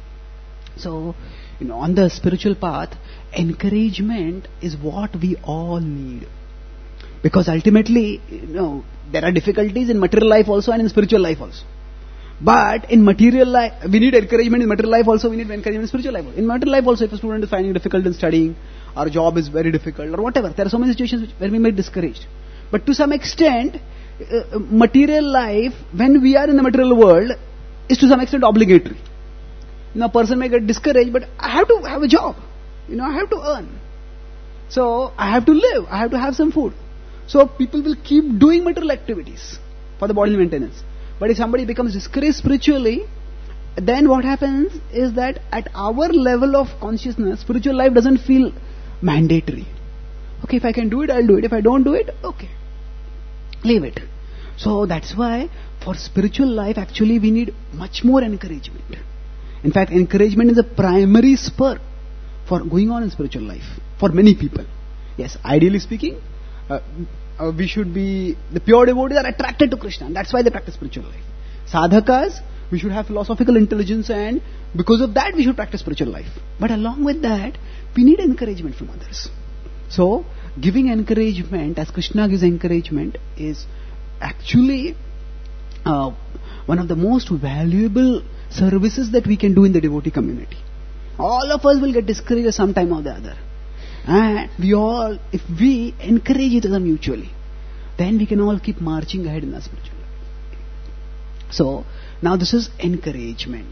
So, you know, on the spiritual path, encouragement is what we all need. Because ultimately, you know, there are difficulties in material life also and in spiritual life also. But in material life, we need encouragement in material life also, we need encouragement in spiritual life. In material life also, if a student is finding it difficult in studying, our job is very difficult or whatever, there are so many situations which, where we may be discouraged. But to some extent, uh, material life, when we are in the material world, is to some extent obligatory. You know, a person may get discouraged, but I have to have a job. You know, I have to earn. So, I have to live. I have to have some food. So, people will keep doing material activities for the bodily maintenance. But if somebody becomes discouraged spiritually, then what happens is that at our level of consciousness, spiritual life doesn't feel mandatory. Okay, if I can do it, I'll do it. If I don't do it, okay, leave it. So that's why for spiritual life, actually we need much more encouragement. In fact, encouragement is a primary spur for going on in spiritual life for many people. Yes, ideally speaking, uh, uh, we should be, the pure devotees are attracted to Krishna, and that's why they practice spiritual life. Sadhakas, we should have philosophical intelligence, and because of that we should practice spiritual life. But along with that, we need encouragement from others. So, giving encouragement, as Krishna gives encouragement, is actually uh, one of the most valuable services that we can do in the devotee community. All of us will get discouraged at some time or the other. And we all, if we encourage each other mutually, then we can all keep marching ahead in our spiritual life. So, now this is encouragement.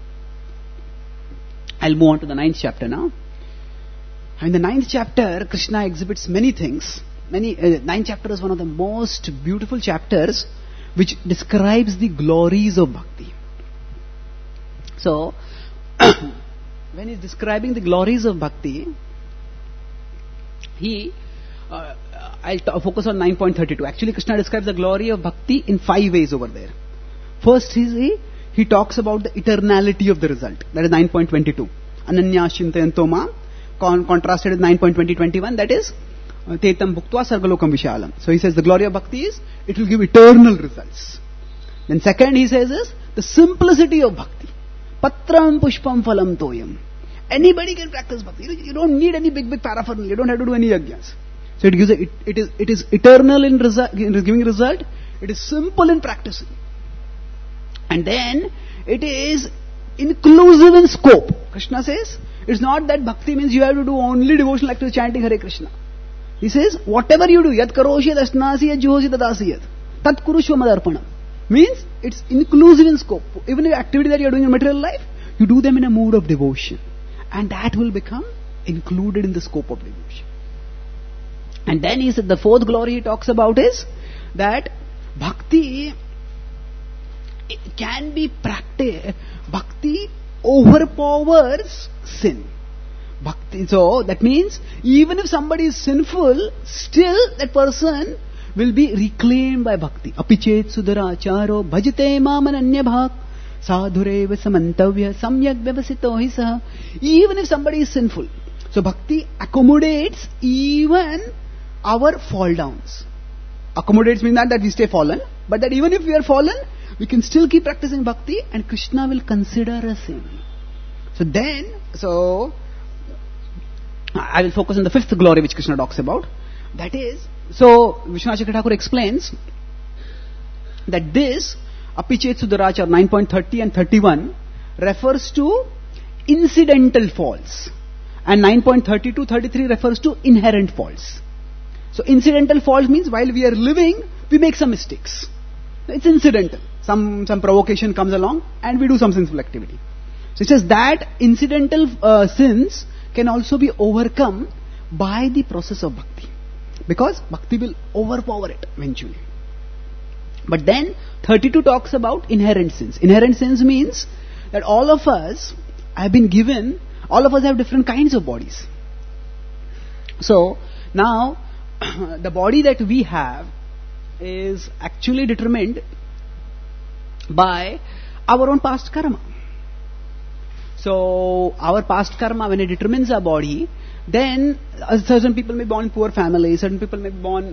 I'll move on to the ninth chapter now. In the ninth chapter, Krishna exhibits many things. Many, uh, ninth chapter is one of the most beautiful chapters which describes the glories of bhakti. So, when he's describing the glories of bhakti, he, uh, I'll t- focus on nine point thirty-two. Actually, Krishna describes the glory of bhakti in five ways over there. First, he, he talks about the eternality of the result. That is nine point twenty-two. Ananya Shintayanto Ma, con- contrasted with nine point twenty twenty-one, that is Tetam Bhuktva Sargalokam Vishalam. So he says the glory of bhakti is, it will give eternal results. Then second he says is, the simplicity of bhakti. Patram Pushpam Phalam Toyam. Anybody can practice bhakti. You, you don't need any big, big paraphernalia. You don't have to do any yajnas. So it gives a, it, it is it is eternal in, resu- in giving result. It is simple in practicing. And then it is inclusive in scope. Krishna says, it's not that bhakti means you have to do only devotional activities chanting Hare Krishna. He says, whatever you do, yad karoshi yad ashnasi yad juhosi tadasi yad, tat kurushva madarpanam. Means, it's inclusive in scope. Even the activity that you are doing in material life, you do them in a mood of devotion. And that will become included in the scope of devotion. And then he said, the fourth glory he talks about is that bhakti can be practiced. Bhakti overpowers sin. Bhakti, so that means even if somebody is sinful, still that person will be reclaimed by bhakti. Apichet sudaracharo bhajate mamananya bhak sadhureva samantavya samyak vyavasito hi saha. Even if somebody is sinful, so bhakti accommodates even our fall downs. Accommodates means not that we stay fallen, but that even if we are fallen, we can still keep practicing bhakti and Krishna will consider us in. So then, so I will focus on the fifth glory which Krishna talks about. That is, so Vishwanath Chakravarti Thakur explains that this Apichet Sudarachar nine point thirty and thirty-one refers to incidental faults, and nine point thirty-two thirty-three refers to inherent faults. So incidental faults means while we are living, we make some mistakes. It's incidental. Some some provocation comes along and we do some sinful activity. So it says that incidental uh, sins can also be overcome by the process of bhakti, because bhakti will overpower it eventually. But then thirty-two talks about inherent sins. Inherent sins means that all of us have been given, all of us have different kinds of bodies. So now the body that we have is actually determined by our own past karma. So our past karma, when it determines our body, then uh, certain people may be born in poor families, certain people may be born,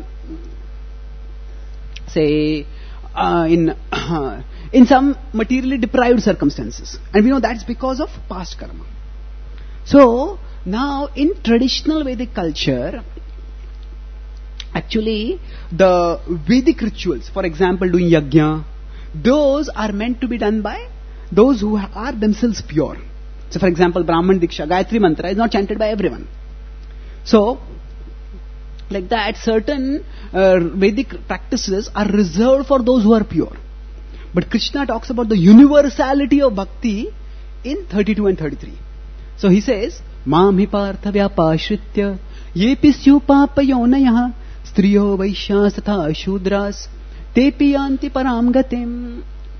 say, uh, in uh, in some materially deprived circumstances, and we know that's because of past karma. So now in traditional Vedic culture, actually the Vedic rituals, for example doing yajna, those are meant to be done by those who are themselves pure. So for example, Brahman Diksha, Gayatri Mantra is not chanted by everyone. So, like that, certain uh, Vedic practices are reserved for those who are pure. But Krishna talks about the universality of bhakti in thirty-two and thirty-three. So he says, Mam hi partha vyapashritya yepi syupapayonayah striyo vaishyas tatha shudras tepi yanti param gatim.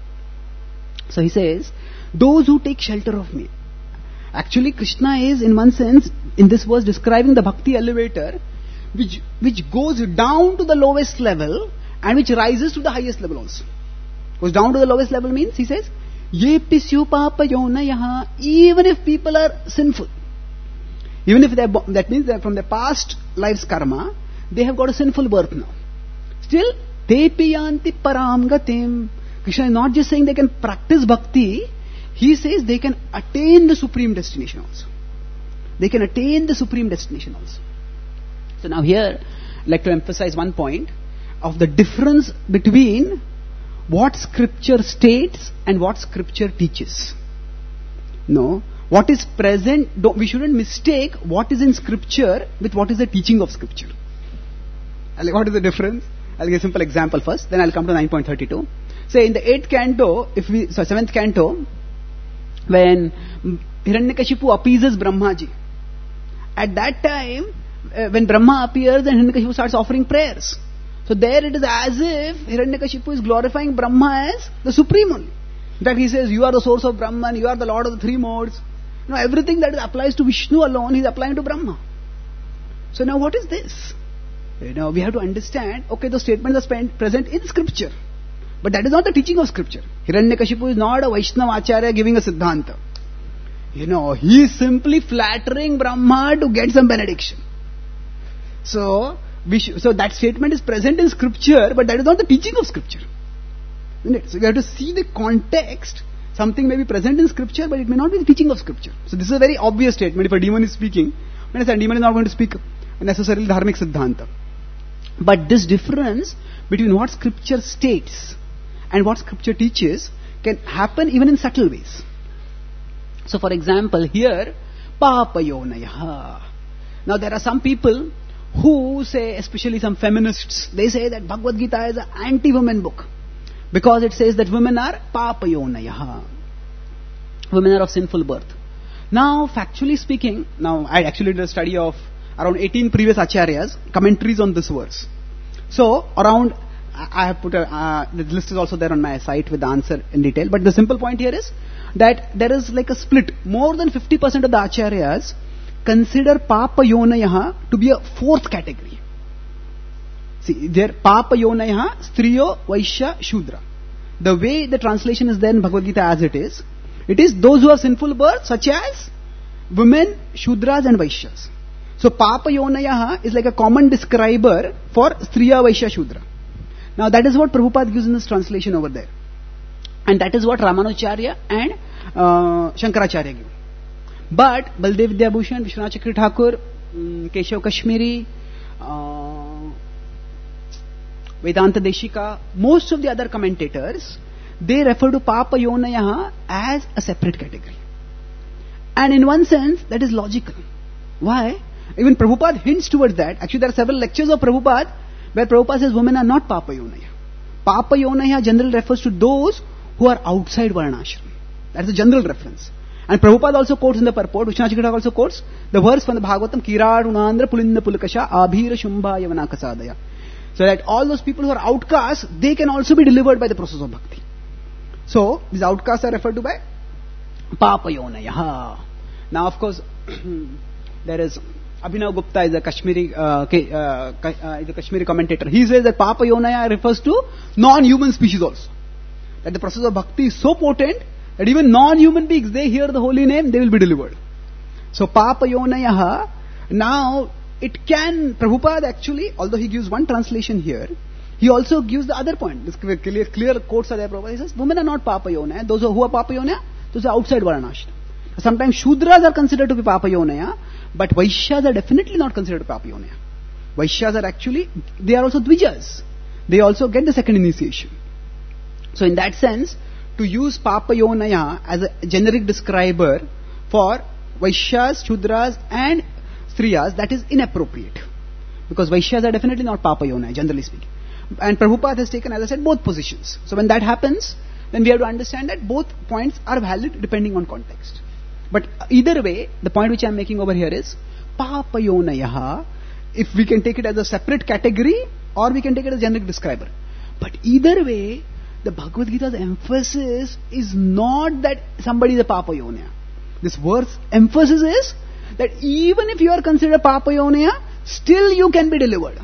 So he says, those who take shelter of me. Actually, Krishna is, in one sense, in this verse, describing the bhakti elevator, which which goes down to the lowest level and which rises to the highest level also. Goes down to the lowest level means, he says, Yepi syupapayonayah, even if people are sinful, even if they are, that means that from their past life's karma, they have got a sinful birth now. Still, tepi yanti param gatim. Krishna is not just saying they can practice bhakti, he says they can attain the supreme destination also. They can attain the supreme destination also. So now here, I'd like to emphasize one point of the difference between what scripture states and what scripture teaches. No, what is present, don't, we shouldn't mistake what is in scripture with what is the teaching of scripture. What is the difference? I'll give a simple example first, then I'll come to nine point thirty-two. Say in the eighth canto, if we, so seventh canto, when Hiranyakashipu appeases Brahmaji, at that time, uh, when Brahma appears, then Hiranyakashipu starts offering prayers. So there it is as if Hiranyakashipu is glorifying Brahma as the supreme only. That he says, you are the source of Brahman, you are the lord of the three modes. You know, everything that applies to Vishnu alone, he is applying to Brahma. So now what is this? You know, we have to understand, okay, the statements are spent, present in scripture. But that is not the teaching of scripture. Hiranyakashipu is not a Vaishnava Acharya giving a Siddhanta. You know, he is simply flattering Brahma to get some benediction. So, we sh- so that statement is present in scripture, but that is not the teaching of scripture. Isn't it? So we have to see the context. Something may be present in scripture, but it may not be the teaching of scripture. So this is a very obvious statement. If a demon is speaking, when I say a demon is not going to speak necessarily dharmic Siddhanta. But this difference between what scripture states and what scripture teaches can happen even in subtle ways. So for example, here, Papayonayah. Now there are some people who say, especially some feminists, they say that Bhagavad Gita is an anti-women book because it says that women are Papayonayah. Women are of sinful birth. Now, factually speaking, now I actually did a study of around eighteen previous acharyas, commentaries on this verse. So, around, I have put a, uh, the list is also there on my site with the answer in detail, but the simple point here is that there is like a split. More than fifty percent of the acharyas consider Papayonayah to be a fourth category. See, there Papayonayah, Striyo, Vaishya, Shudra. The way the translation is there in Bhagavad Gita as it is, it is those who have sinful birth, such as women, Shudras and Vaishyas. So Papayonayah is like a common describer for Striya, Vaishya, Shudra. Now that is what Prabhupada gives in this translation over there. And that is what Ramanujacharya and uh, Shankaracharya give. But Baldev Vidyabhushan, Vishwanath Chakri Thakur, um, Keshav Kashmiri, uh, Vedanta Deshika, most of the other commentators, they refer to Papayonayah as a separate category. And in one sense, that is logical. Why? Even Prabhupada hints towards that. Actually, there are several lectures of Prabhupada where Prabhupada says women are not Papayonayah. Papayonayah generally refers to those who are outside Varnashram. That's a general reference. And Prabhupada also quotes in the purport, Vishwanath Chakri also quotes the verse from the Bhagavatam, Kirarunandra Pulinda Pulakasha Abhira Shumbha Yavanakasadaya. So that all those people who are outcasts, they can also be delivered by the process of bhakti. So, these outcasts are referred to by Papayonayah. Now, of course, there is Abhinav Gupta is a Kashmiri, uh, uh, uh, is a Kashmiri commentator. He says that Papayonayah refers to non-human species also. That the process of bhakti is so potent that even non-human beings, they hear the holy name, they will be delivered. So Papayonayah, now it can, Prabhupada actually, although he gives one translation here, he also gives the other point. This clear, clear quotes are there, Prabhupada. He says, women are not Papayonayah. Those who are Papayonayah, those are outside Varanashram. Sometimes Shudras are considered to be Papayonayah, but Vaishyas are definitely not considered Papayonayah. Vaishyas are actually, they are also Dvijas. They also get the second initiation. So in that sense, to use Papayonaya as a generic describer for Vaishyas, Shudras and Striyas, that is inappropriate. Because Vaishyas are definitely not Papayonaya, generally speaking. And Prabhupada has taken, as I said, both positions. So when that happens, then we have to understand that both points are valid depending on context. But either way, the point which I am making over here is Papayonaya, if we can take it as a separate category or we can take it as a generic describer. But either way, the Bhagavad Gita's emphasis is not that somebody is a Papayonaya. This verse emphasis is that even if you are considered Papayonaya, still you can be delivered.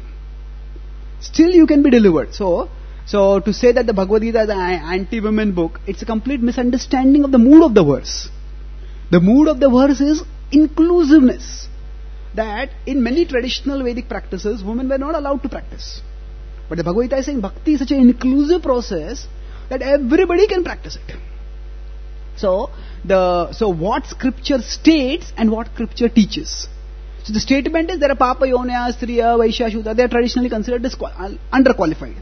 Still you can be delivered. So, so to say that the Bhagavad Gita is an anti-women book, it's a complete misunderstanding of the mood of the verse. The mood of the verse is inclusiveness. That in many traditional Vedic practices, women were not allowed to practice. But the Bhagavad Gita is saying Bhakti is such an inclusive process that everybody can practice it. So, the so what scripture states and what scripture teaches. So the statement is there are Papayonaya, Striya, Vaishya, Shudra, they are traditionally considered disqual- underqualified.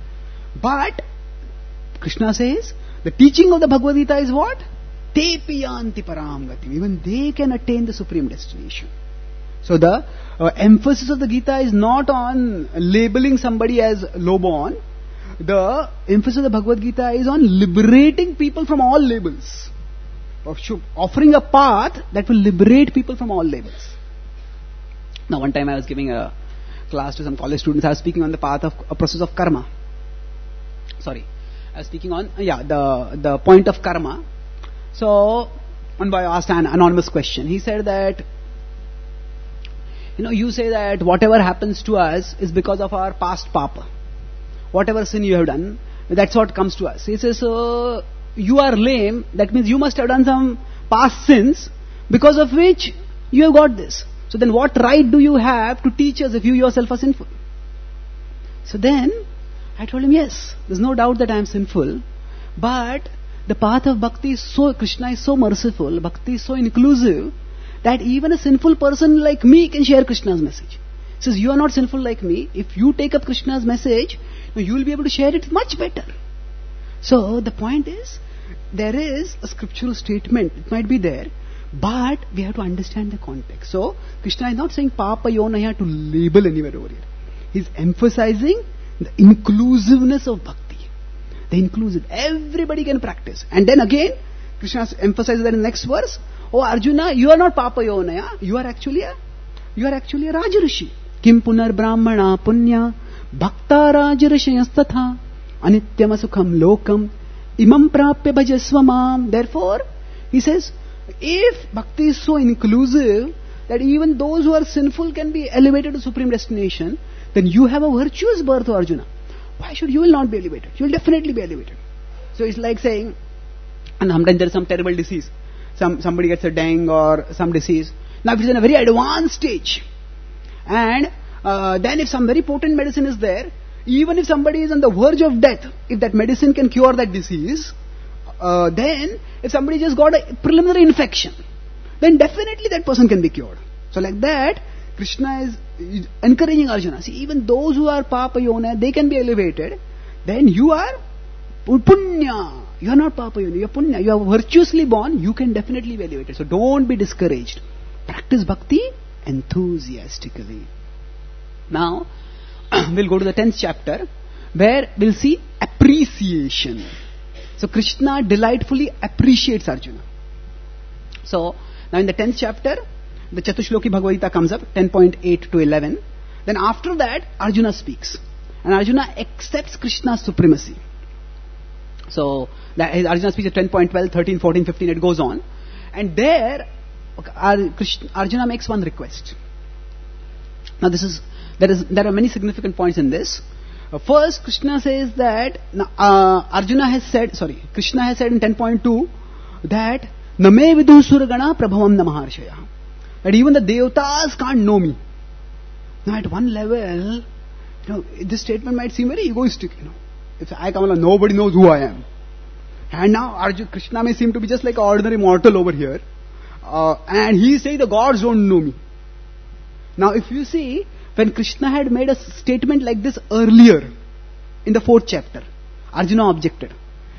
But Krishna says the teaching of the Bhagavad Gita is what? Te piyanti param gati. Even they can attain the supreme destination. So the uh, emphasis of the Gita is not on labeling somebody as low-born. The emphasis of the Bhagavad Gita is on liberating people from all labels. Offering a path that will liberate people from all labels. Now one time I was giving a class to some college students. I was speaking on the path of a process of karma. Sorry. I was speaking on, yeah, the, the point of karma. So one boy asked an anonymous question. He said that, you know, you say that whatever happens to us is because of our past papa. Whatever sin you have done, that's what comes to us. He says, so you are lame, that means you must have done some past sins because of which you have got this. So then what right do you have to teach us if you yourself are sinful? So then I told him, yes, there's no doubt that I am sinful, but the path of bhakti is so, Krishna is so merciful, bhakti is so inclusive, that even a sinful person like me can share Krishna's message. He says, you are not sinful like me. If you take up Krishna's message, you will be able to share it much better. So the point is, there is a scriptural statement, it might be there, but we have to understand the context. So Krishna is not saying Papayonaya to label anywhere over here. He is emphasizing the inclusiveness of bhakti. The inclusive, everybody can practice. And then again, Krishna emphasizes that in the next verse, oh Arjuna, you are not Papayonaya, you are actually a, you are actually a Rajarishi. Kim punar brahmana punya bhakta rajarishyastatha anityam sukham lokam imam prapya bhajasva mam. Therefore, he says, if bhakti is so inclusive that even those who are sinful can be elevated to supreme destination, then you have a virtuous birth, Arjuna. Why should you will not be elevated? You will definitely be elevated. So it's like saying, and sometimes there is some terrible disease. Some somebody gets a dengue or some disease. Now if it is in a very advanced stage, and uh, then if some very potent medicine is there, even if somebody is on the verge of death, if that medicine can cure that disease, uh, then if somebody just got a preliminary infection, then definitely that person can be cured. So like that, Krishna is encouraging Arjuna. See, even those who are Papayona, they can be elevated. Then you are Punya. You are not Papayona, you are Punya. You are virtuously born, you can definitely be elevated. So don't be discouraged. Practice bhakti enthusiastically. Now, we'll go to the tenth chapter, where we'll see appreciation. So Krishna delightfully appreciates Arjuna. So, now in the tenth chapter, the Chatushloki Bhagavad Gita comes up, ten point eight to eleven. Then after that, Arjuna speaks. And Arjuna accepts Krishna's supremacy. So, that is Arjuna speaks at ten point twelve, thirteen, fourteen, fifteen, it goes on. And there, Arjuna makes one request. Now this is, there is, there are many significant points in this. Uh, first, Krishna says that, uh, Arjuna has said, sorry, Krishna has said in ten point two, that, Name vidu surgana prabhavam namaharshaya. That even the devatas can't know me. Now at one level, you know, this statement might seem very egoistic, you know. If I come along, nobody knows who I am. And now Arjuna, Krishna may seem to be just like an ordinary mortal over here. Uh, and he is saying the gods don't know me. Now if you see, when Krishna had made a statement like this earlier, in the fourth chapter, Arjuna objected.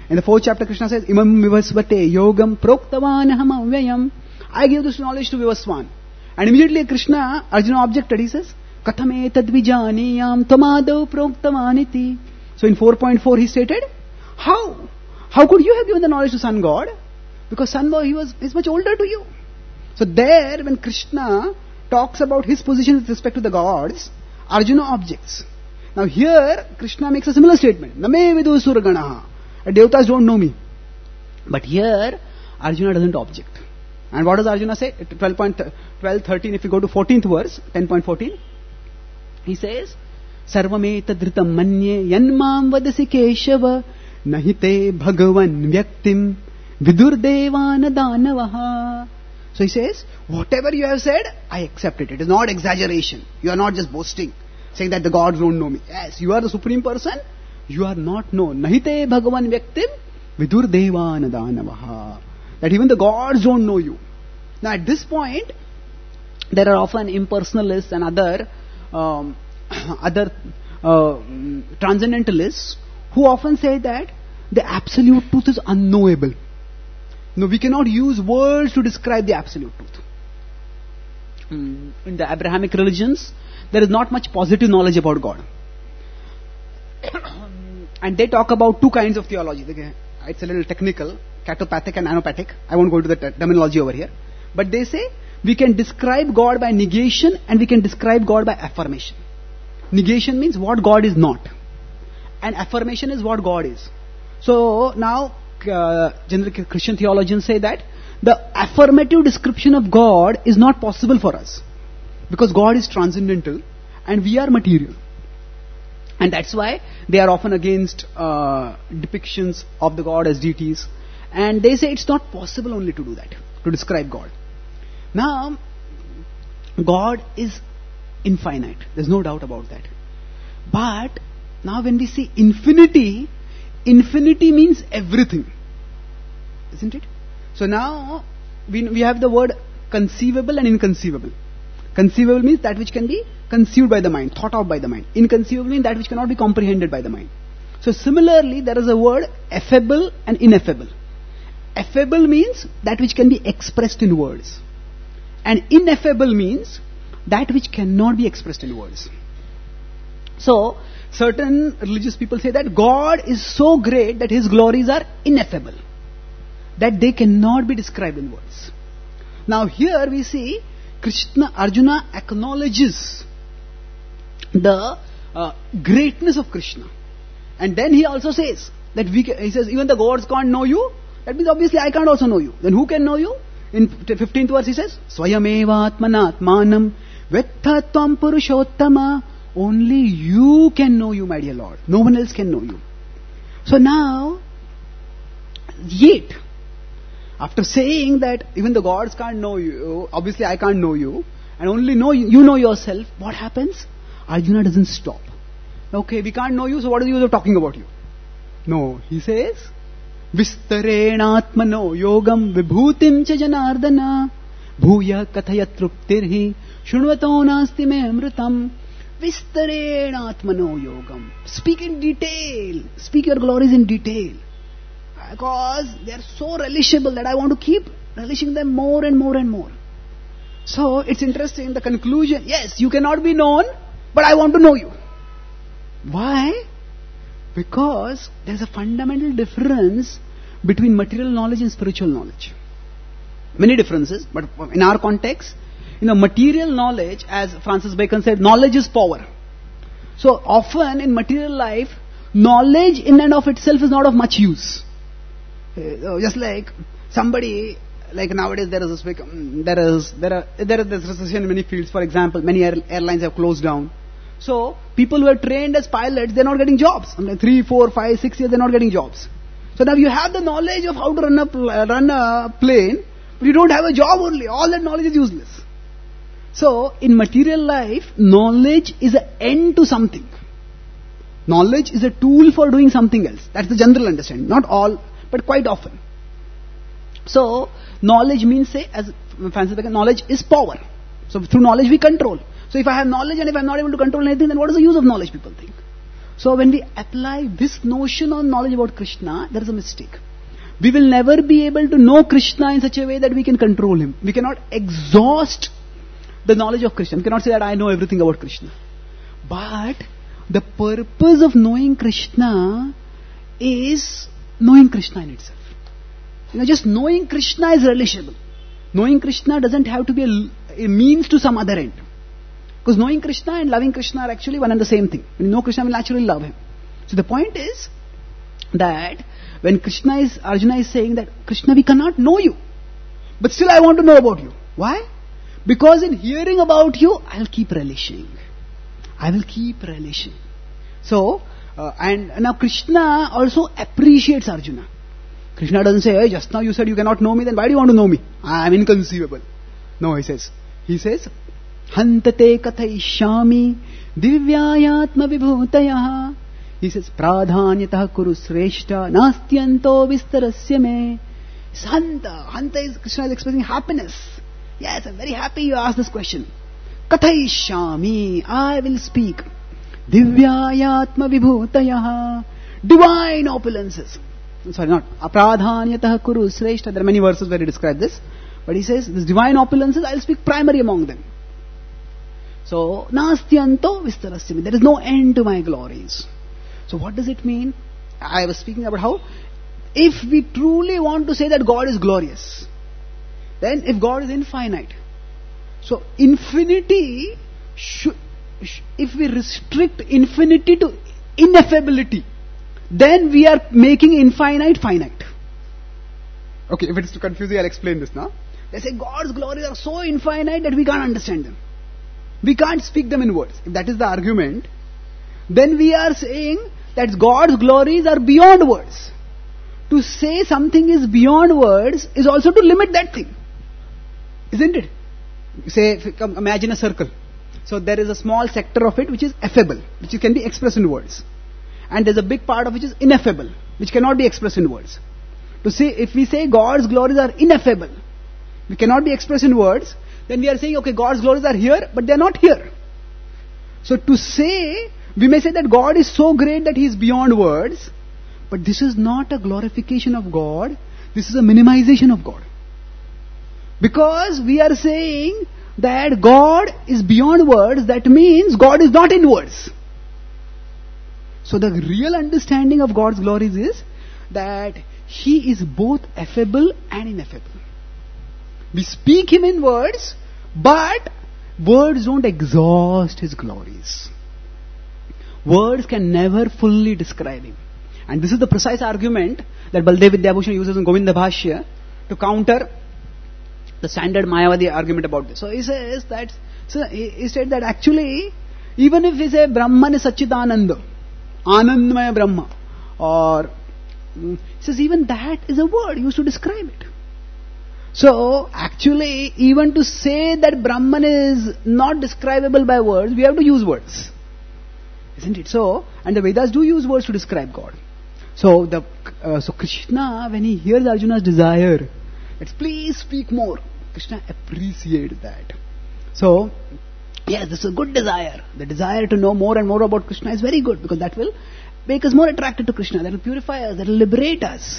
In the fourth chapter, Krishna says, Imam vivasvate yogam proktavanaham avyayam. I give this knowledge to Vivaswan. And immediately Krishna, Arjuna objected. He says, Kathame tadvijaniyam tamadav proktavaniti. So in four point four he stated, how? How could you have given the knowledge to Sun God? Because Sun God, he was is much older to you. So there, when Krishna talks about his position with respect to the gods, Arjuna objects. Now here, Krishna makes a similar statement. Name vidu surganaha. Devatas don't know me. But here, Arjuna doesn't object. And what does Arjuna say? twelve, twelve, thirteen, if we go to fourteenth verse, ten point fourteen, he says, Sarvameta dhritam manye yanmam vadasi keshava nahite bhagavan vyaktim vidur devana danavaha. So he says, whatever you have said, I accept it. It is not exaggeration. You are not just boasting, saying that the gods don't know me. Yes, you are the supreme person. You are not known. Nahite bhagavan vyaktim vidur devana danavaha. That even the gods don't know you. Now at this point, there are often impersonalists and other um, other uh, transcendentalists who often say that the absolute truth is unknowable. No, we cannot use words to describe the absolute truth. Mm. In the Abrahamic religions, there is not much positive knowledge about God. And they talk about two kinds of theology. It's a little technical, catopathic and anopathic. I won't go into the ter- terminology over here. But they say we can describe God by negation and we can describe God by affirmation. Negation means what God is not. And affirmation is what God is. So now, uh, general Christian theologians say that the affirmative description of God is not possible for us. Because God is transcendental and we are material. And that's why they are often against uh, depictions of the God as deities. And they say it's not possible only to do that, to describe God. Now, God is infinite. There's no doubt about that. But, now when we see infinity, infinity means everything. Isn't it? So now, we, we have the word conceivable and inconceivable. Conceivable means that which can be conceived by the mind, thought of by the mind. Inconceivable means that which cannot be comprehended by the mind. So similarly, there is a word effable and ineffable. Effable means that which can be expressed in words. And ineffable means that which cannot be expressed in words. So, certain religious people say that God is so great that His glories are ineffable. That they cannot be described in words. Now here we see Krishna, Arjuna acknowledges the uh, greatness of Krishna. And then he also says that we can, he says even the gods can't know you. That means obviously I can't also know you. Then who can know you? In fifteenth verse he says, Swayameva atmanatmanam vettatvam purushottama. Only you can know you, my dear Lord. No one else can know you. So now, yet, after saying that even the gods can't know you, obviously I can't know you, and only know you, you know yourself, what happens? Arjuna doesn't stop. Okay, we can't know you, so what is the use of talking about you? No, he says, Vistarenatmano yogam vibhutim cha janardana bhuya kathayat truptirhi shunvato nasti me amritam Vistarenatmano yogam. Speak in detail. Speak your glories in detail. Because they are so relishable that I want to keep relishing them more and more and more. So it's interesting, the conclusion, yes, you cannot be known, but I want to know you. Why? Because there's a fundamental difference between material knowledge and spiritual knowledge. Many differences, but in our context, you know, material knowledge, as Francis Bacon said, knowledge is power. So often in material life, knowledge in and of itself is not of much use. Uh, just like somebody, like nowadays there is a speak, there is there are there is this recession in many fields. For example, many air, airlines have closed down. So people who are trained as pilots, they're not getting jobs. I mean, three, four, five, six years, they're not getting jobs. So now you have the knowledge of how to run a pl- run a plane, but you don't have a job only. All that knowledge is useless. So in material life, knowledge is an end to something. Knowledge is a tool for doing something else. That's the general understanding. Not all, but quite often. So knowledge means, say, as Francis Bacon, knowledge is power. So through knowledge we control. So if I have knowledge and if I am not able to control anything, then what is the use of knowledge, people think? So when we apply this notion on knowledge about Krishna, there is a mistake. We will never be able to know Krishna in such a way that we can control him. We cannot exhaust the knowledge of Krishna. We cannot say that I know everything about Krishna. But the purpose of knowing Krishna is knowing Krishna in itself. You know, just knowing Krishna is relishable. Knowing Krishna doesn't have to be a, a means to some other end. Because knowing Krishna and loving Krishna are actually one and the same thing. When you know Krishna, you will naturally love him. So the point is that when Krishna is, Arjuna is saying that, Krishna, we cannot know you. But still I want to know about you. Why? Because in hearing about you, I'll keep relishing. I will keep relishing. So, uh, and now Krishna also appreciates Arjuna. Krishna doesn't say, hey, just now you said you cannot know me, then why do you want to know me? I am inconceivable. No, he says, he says, Hantate kathaishyami divyayatma vibhutayaha. He says, pradhanyatah kuru sreshta nastyanto vistarasya me. Hanta. Hanta is, Krishna is expressing happiness. Yes, I'm very happy you asked this question. Kathaishyami, I will speak. Divyayatma vibhutayaha. Divine opulences. Sorry, not. Apradhanyatah kuru sreshta. There are many verses where he describes this. But he says, this divine opulences, I will speak primary among them. So, nastyanto vistarasya me. There is no end to my glories. So what does it mean? I was speaking about how, if we truly want to say that God is glorious, then if God is infinite, so infinity, should, if we restrict infinity to ineffability, then we are making infinite finite. Okay, if it is too confusing, I'll explain this now. They say God's glories are so infinite that we can't understand them. We can't speak them in words. If that is the argument, then we are saying that God's glories are beyond words. To say something is beyond words is also to limit that thing. Isn't it? Say, imagine a circle. So there is a small sector of it which is affable, which can be expressed in words. And there's a big part of which is ineffable, which cannot be expressed in words. To say, if we say God's glories are ineffable, we cannot be expressed in words, then we are saying, okay, God's glories are here, but they are not here. So to say, we may say that God is so great that He is beyond words, but this is not a glorification of God, this is a minimization of God. Because we are saying that God is beyond words, that means God is not in words. So the real understanding of God's glories is that He is both affable and ineffable. We speak Him in words, but words don't exhaust His glories. Words can never fully describe Him. And this is the precise argument that Baldev Vidyabhushan uses in Govinda Bhashya to counter the standard Mayavadi argument about this. So he says that, so he, he said that actually, even if we say Brahman is Satchidananda, Anandamaya Brahma, or he says even that is a word used to describe it. So actually, even to say that Brahman is not describable by words, we have to use words. Isn't it so? And the Vedas do use words to describe God. So the uh, so Krishna, when he hears Arjuna's desire, let's please speak more, Krishna appreciates that. So, yes, this is a good desire. The desire to know more and more about Krishna is very good, because that will make us more attracted to Krishna, that will purify us, that will liberate us.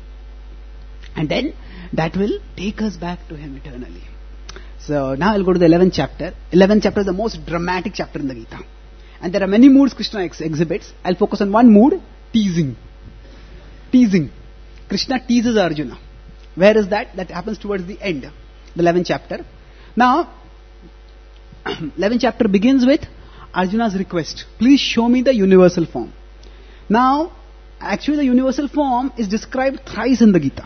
And then that will take us back to Him eternally. So now I'll go to the eleventh chapter. eleventh chapter is the most dramatic chapter in the Gita. And there are many moods Krishna ex- exhibits. I'll focus on one mood, teasing. Teasing. Krishna teases Arjuna. Where is that? That happens towards the end, the eleventh chapter. Now, eleventh chapter begins with Arjuna's request. Please show me the universal form. Now, actually the universal form is described thrice in the Gita.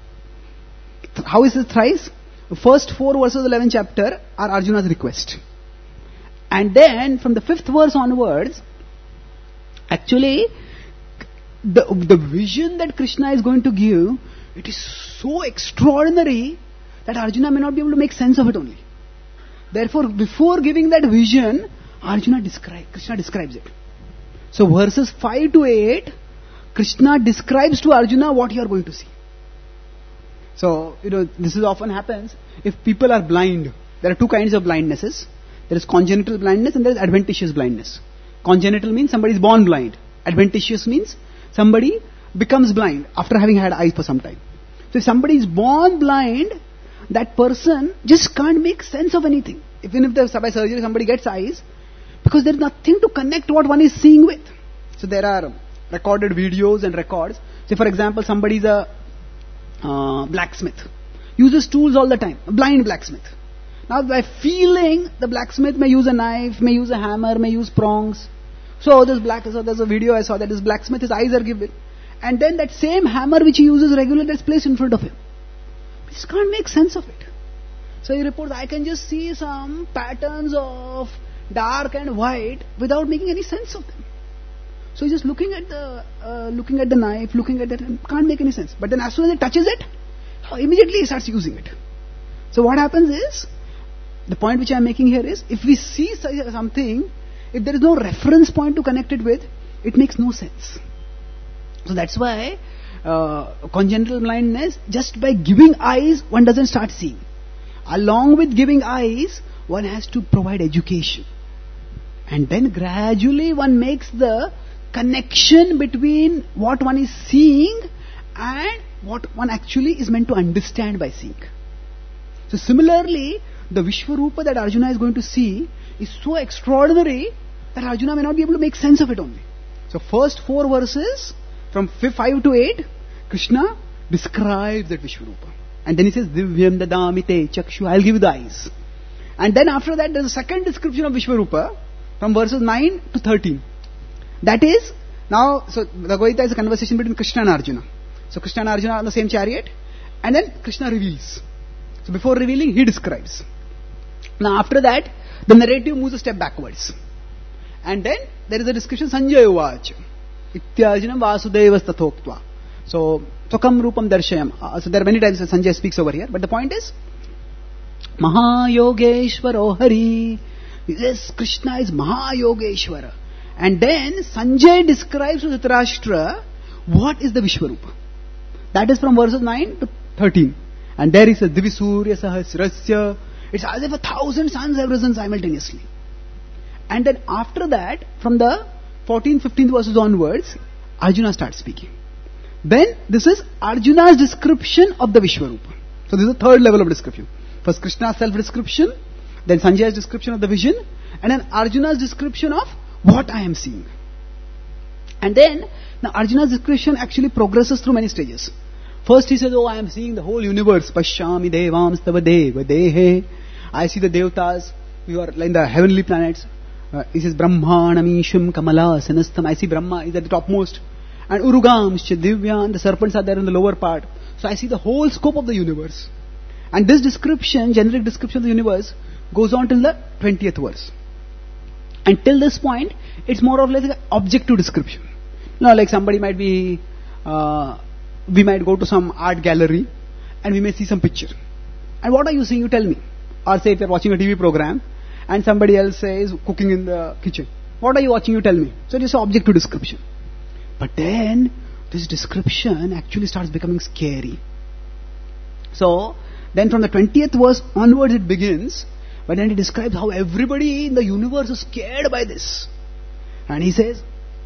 How is it thrice? The first four verses of the eleventh chapter are Arjuna's request. And then from the fifth verse onwards, actually, the, the vision that Krishna is going to give, it is so extraordinary that Arjuna may not be able to make sense of it only. Therefore, before giving that vision, Arjuna describes, Krishna describes it. So verses five to eight, Krishna describes to Arjuna what you are going to see. So, you know, this is often happens if people are blind. There are two kinds of blindnesses. There is congenital blindness and there is adventitious blindness. Congenital means somebody is born blind. Adventitious means somebody becomes blind after having had eyes for some time. So if somebody is born blind, that person just can't make sense of anything. Even if the, by surgery somebody gets eyes, because there is nothing to connect what one is seeing with. So there are recorded videos and records. Say for example, somebody is a uh, blacksmith, uses tools all the time, a blind blacksmith. Now by feeling, the blacksmith may use a knife, may use a hammer, may use prongs. So this black, so there's a video I saw that this blacksmith, his eyes are given, and then that same hammer which he uses regularly is placed in front of him. He just can't make sense of it. So he reports, I can just see some patterns of dark and white without making any sense of them. So he's just looking at the uh, looking at the knife, looking at that, and can't make any sense. But then as soon as he touches it, immediately he starts using it. So what happens is, the point which I am making here is, if we see something, if there is no reference point to connect it with, it makes no sense. So that's why uh, congenital blindness, just by giving eyes, one doesn't start seeing. Along with giving eyes, one has to provide education. And then gradually one makes the connection between what one is seeing and what one actually is meant to understand by seeing. So similarly, the Vishwarupa that Arjuna is going to see is so extraordinary that Arjuna may not be able to make sense of it only. So first four verses, from five to eight, Krishna describes that Vishwarupa. And then he says, Divyam dadamite chakshu, I'll give you the eyes. And then after that, there's a second description of Vishwarupa, from verses nine to thirteen. That is, now, so the Bhagavad Gita is a conversation between Krishna and Arjuna. So Krishna and Arjuna are on the same chariot, and then Krishna reveals. So before revealing, he describes. Now after that, the narrative moves a step backwards. And then there is a discussion, Sanjaya Uvacha. Ityajinam Vasudevas Tathoktva. So, Tvakam Rupam Darshayam. Uh, so there are many times that Sanjaya speaks over here. But the point is, Mahayogeshwaro Hari. Yes, Krishna is Mahayogeshwara. And then Sanjay describes to Dhritarashtra what is the Vishwarupa. That is from verses nine to thirteen. And there he says, Divisurya Sahasrasya. It's as if a thousand suns have risen simultaneously. And then after that, from the fourteenth, fifteenth verses onwards, Arjuna starts speaking. Then this is Arjuna's description of the Vishwarupa. So this is the third level of description. First Krishna's self-description, then Sanjaya's description of the vision, and then Arjuna's description of what I am seeing. And then, now Arjuna's description actually progresses through many stages. First he says, oh, I am seeing the whole universe. Pashyami devams tava deva dehe. I see the devtas, you are in the heavenly planets. Uh, he says, Brahmanamisham kamala sanastham. I see Brahma is at the topmost. And Urugamscha divyan, the serpents are there in the lower part. So I see the whole scope of the universe. And this description, generic description of the universe, goes on till the twentieth verse. And till this point, it's more or less an objective description. You know, like somebody might be, uh, we might go to some art gallery and we may see some picture. And what are you seeing? You tell me. Or say if you're watching a T V program and somebody else says cooking in the kitchen. What are you watching? You tell me. So it is an objective description. But then this description actually starts becoming scary. So then from the twentieth verse onwards it begins. But then he describes how everybody in the universe is scared by this. And he says,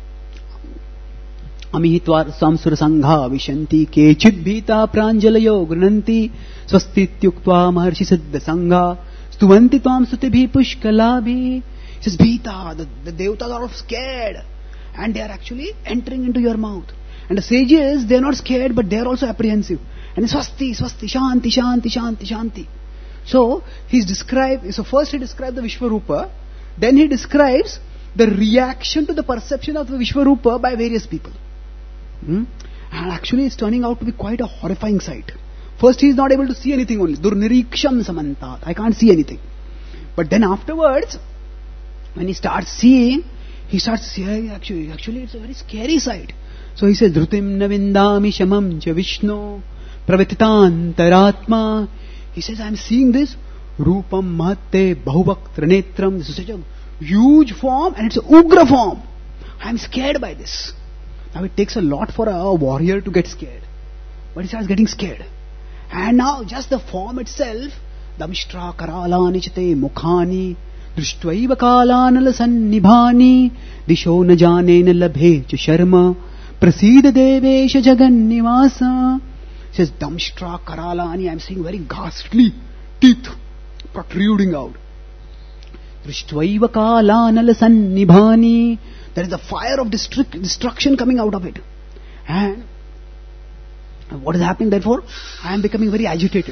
Amihitvar samsura sangha vishanti kechid bhita pranjalayo grunanti swastityuktva maharshi siddha sangha stuvanti tvam sutibhi pushkalabhi. He says, bhita, the, the devatas are scared. And they are actually entering into your mouth. And the sages, they are not scared, but they are also apprehensive. And swasti, swasti, shanti, shanti, shanti, shanti. So, he's described, so first he described the Vishwarupa, then he describes the reaction to the perception of the Vishwarupa by various people. Hmm? And actually it's turning out to be quite a horrifying sight. First he is not able to see anything only. Durniriksham samantat. I can't see anything. But then afterwards, when he starts seeing, he starts seeing, actually, actually it's a very scary sight. So he says, Dhrutim navindami shamam cha Vishnu pravititantaratma. He says, I am seeing this Rupam Mahate Bahuvaktra Netram. This is such a huge form and it's an Ugra form. I am scared by this. Now it takes a lot for a warrior to get scared. But he starts getting scared. And now just the form itself, Damishtra Karalani Chate Mukhani, Drishtva kalanala sannibhani disho na jane na labhe cha sharma prasida devesha jagannivasa. Says Damshtra Karalani, I am seeing very ghastly teeth protruding out. Drishtva kalanala sannibhani, there is a fire of destruct, destruction coming out of it. And what is happening therefore? I am becoming very agitated.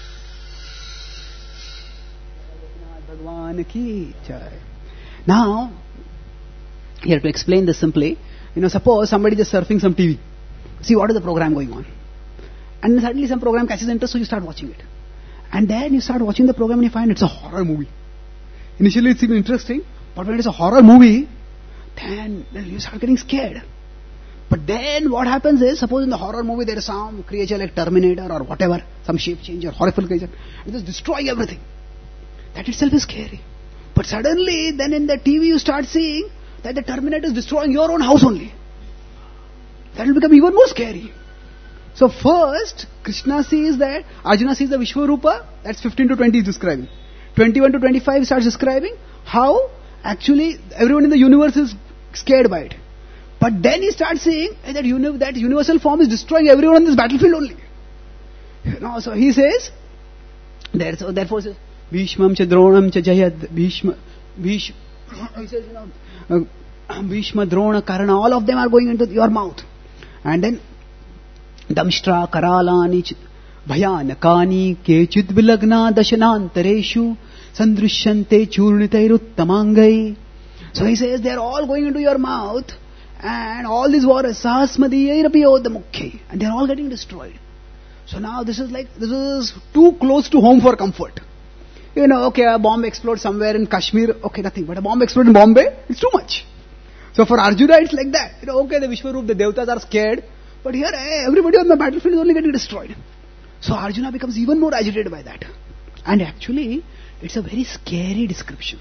Now, here to explain this simply, you know, suppose somebody is surfing some T V. See what is the program going on. And suddenly some program catches interest, so you start watching it. And then you start watching the program and you find it's a horror movie. Initially it's even interesting, but when it's a horror movie, then, then you start getting scared. But then what happens is, suppose in the horror movie there is some creature like Terminator or whatever, some shape changer, horrible creature, and just destroying everything. That itself is scary. But suddenly, then in the T V you start seeing that the Terminator is destroying your own house only. That will become even more scary. So first, Krishna sees that, Arjuna sees the Vishwarupa, that's fifteen to twenty is describing. twenty-one to twenty-five starts describing how actually everyone in the universe is scared by it. But then he starts saying that, uni- that universal form is destroying everyone on this battlefield only. You know, so he says, there, so therefore says, Bhishmam cha Dronam cha Jayad, Bhishma, Bhishma, he says, you know, uh, Bhishma, Drona, Karna, all of them are going into your mouth. And then, Damshtra, Karalani, Bhayanakani, Kechid Vilagna, Dashanantareshu, Sandrishyante, Churnitairuttamangai. So he says, they are all going into your mouth. And all these warriors, Sahasmadiyai the Mukhi, and they are all getting destroyed. So now this is like, this is too close to home for comfort. You know, okay, a bomb explodes somewhere in Kashmir, okay, nothing. But a bomb explodes in Bombay, it's too much. So for Arjuna, it's like that. You know, okay, the Vishwarup, the Devatas are scared, but here, hey, everybody on the battlefield is only getting destroyed. So Arjuna becomes even more agitated by that. And actually, it's a very scary description.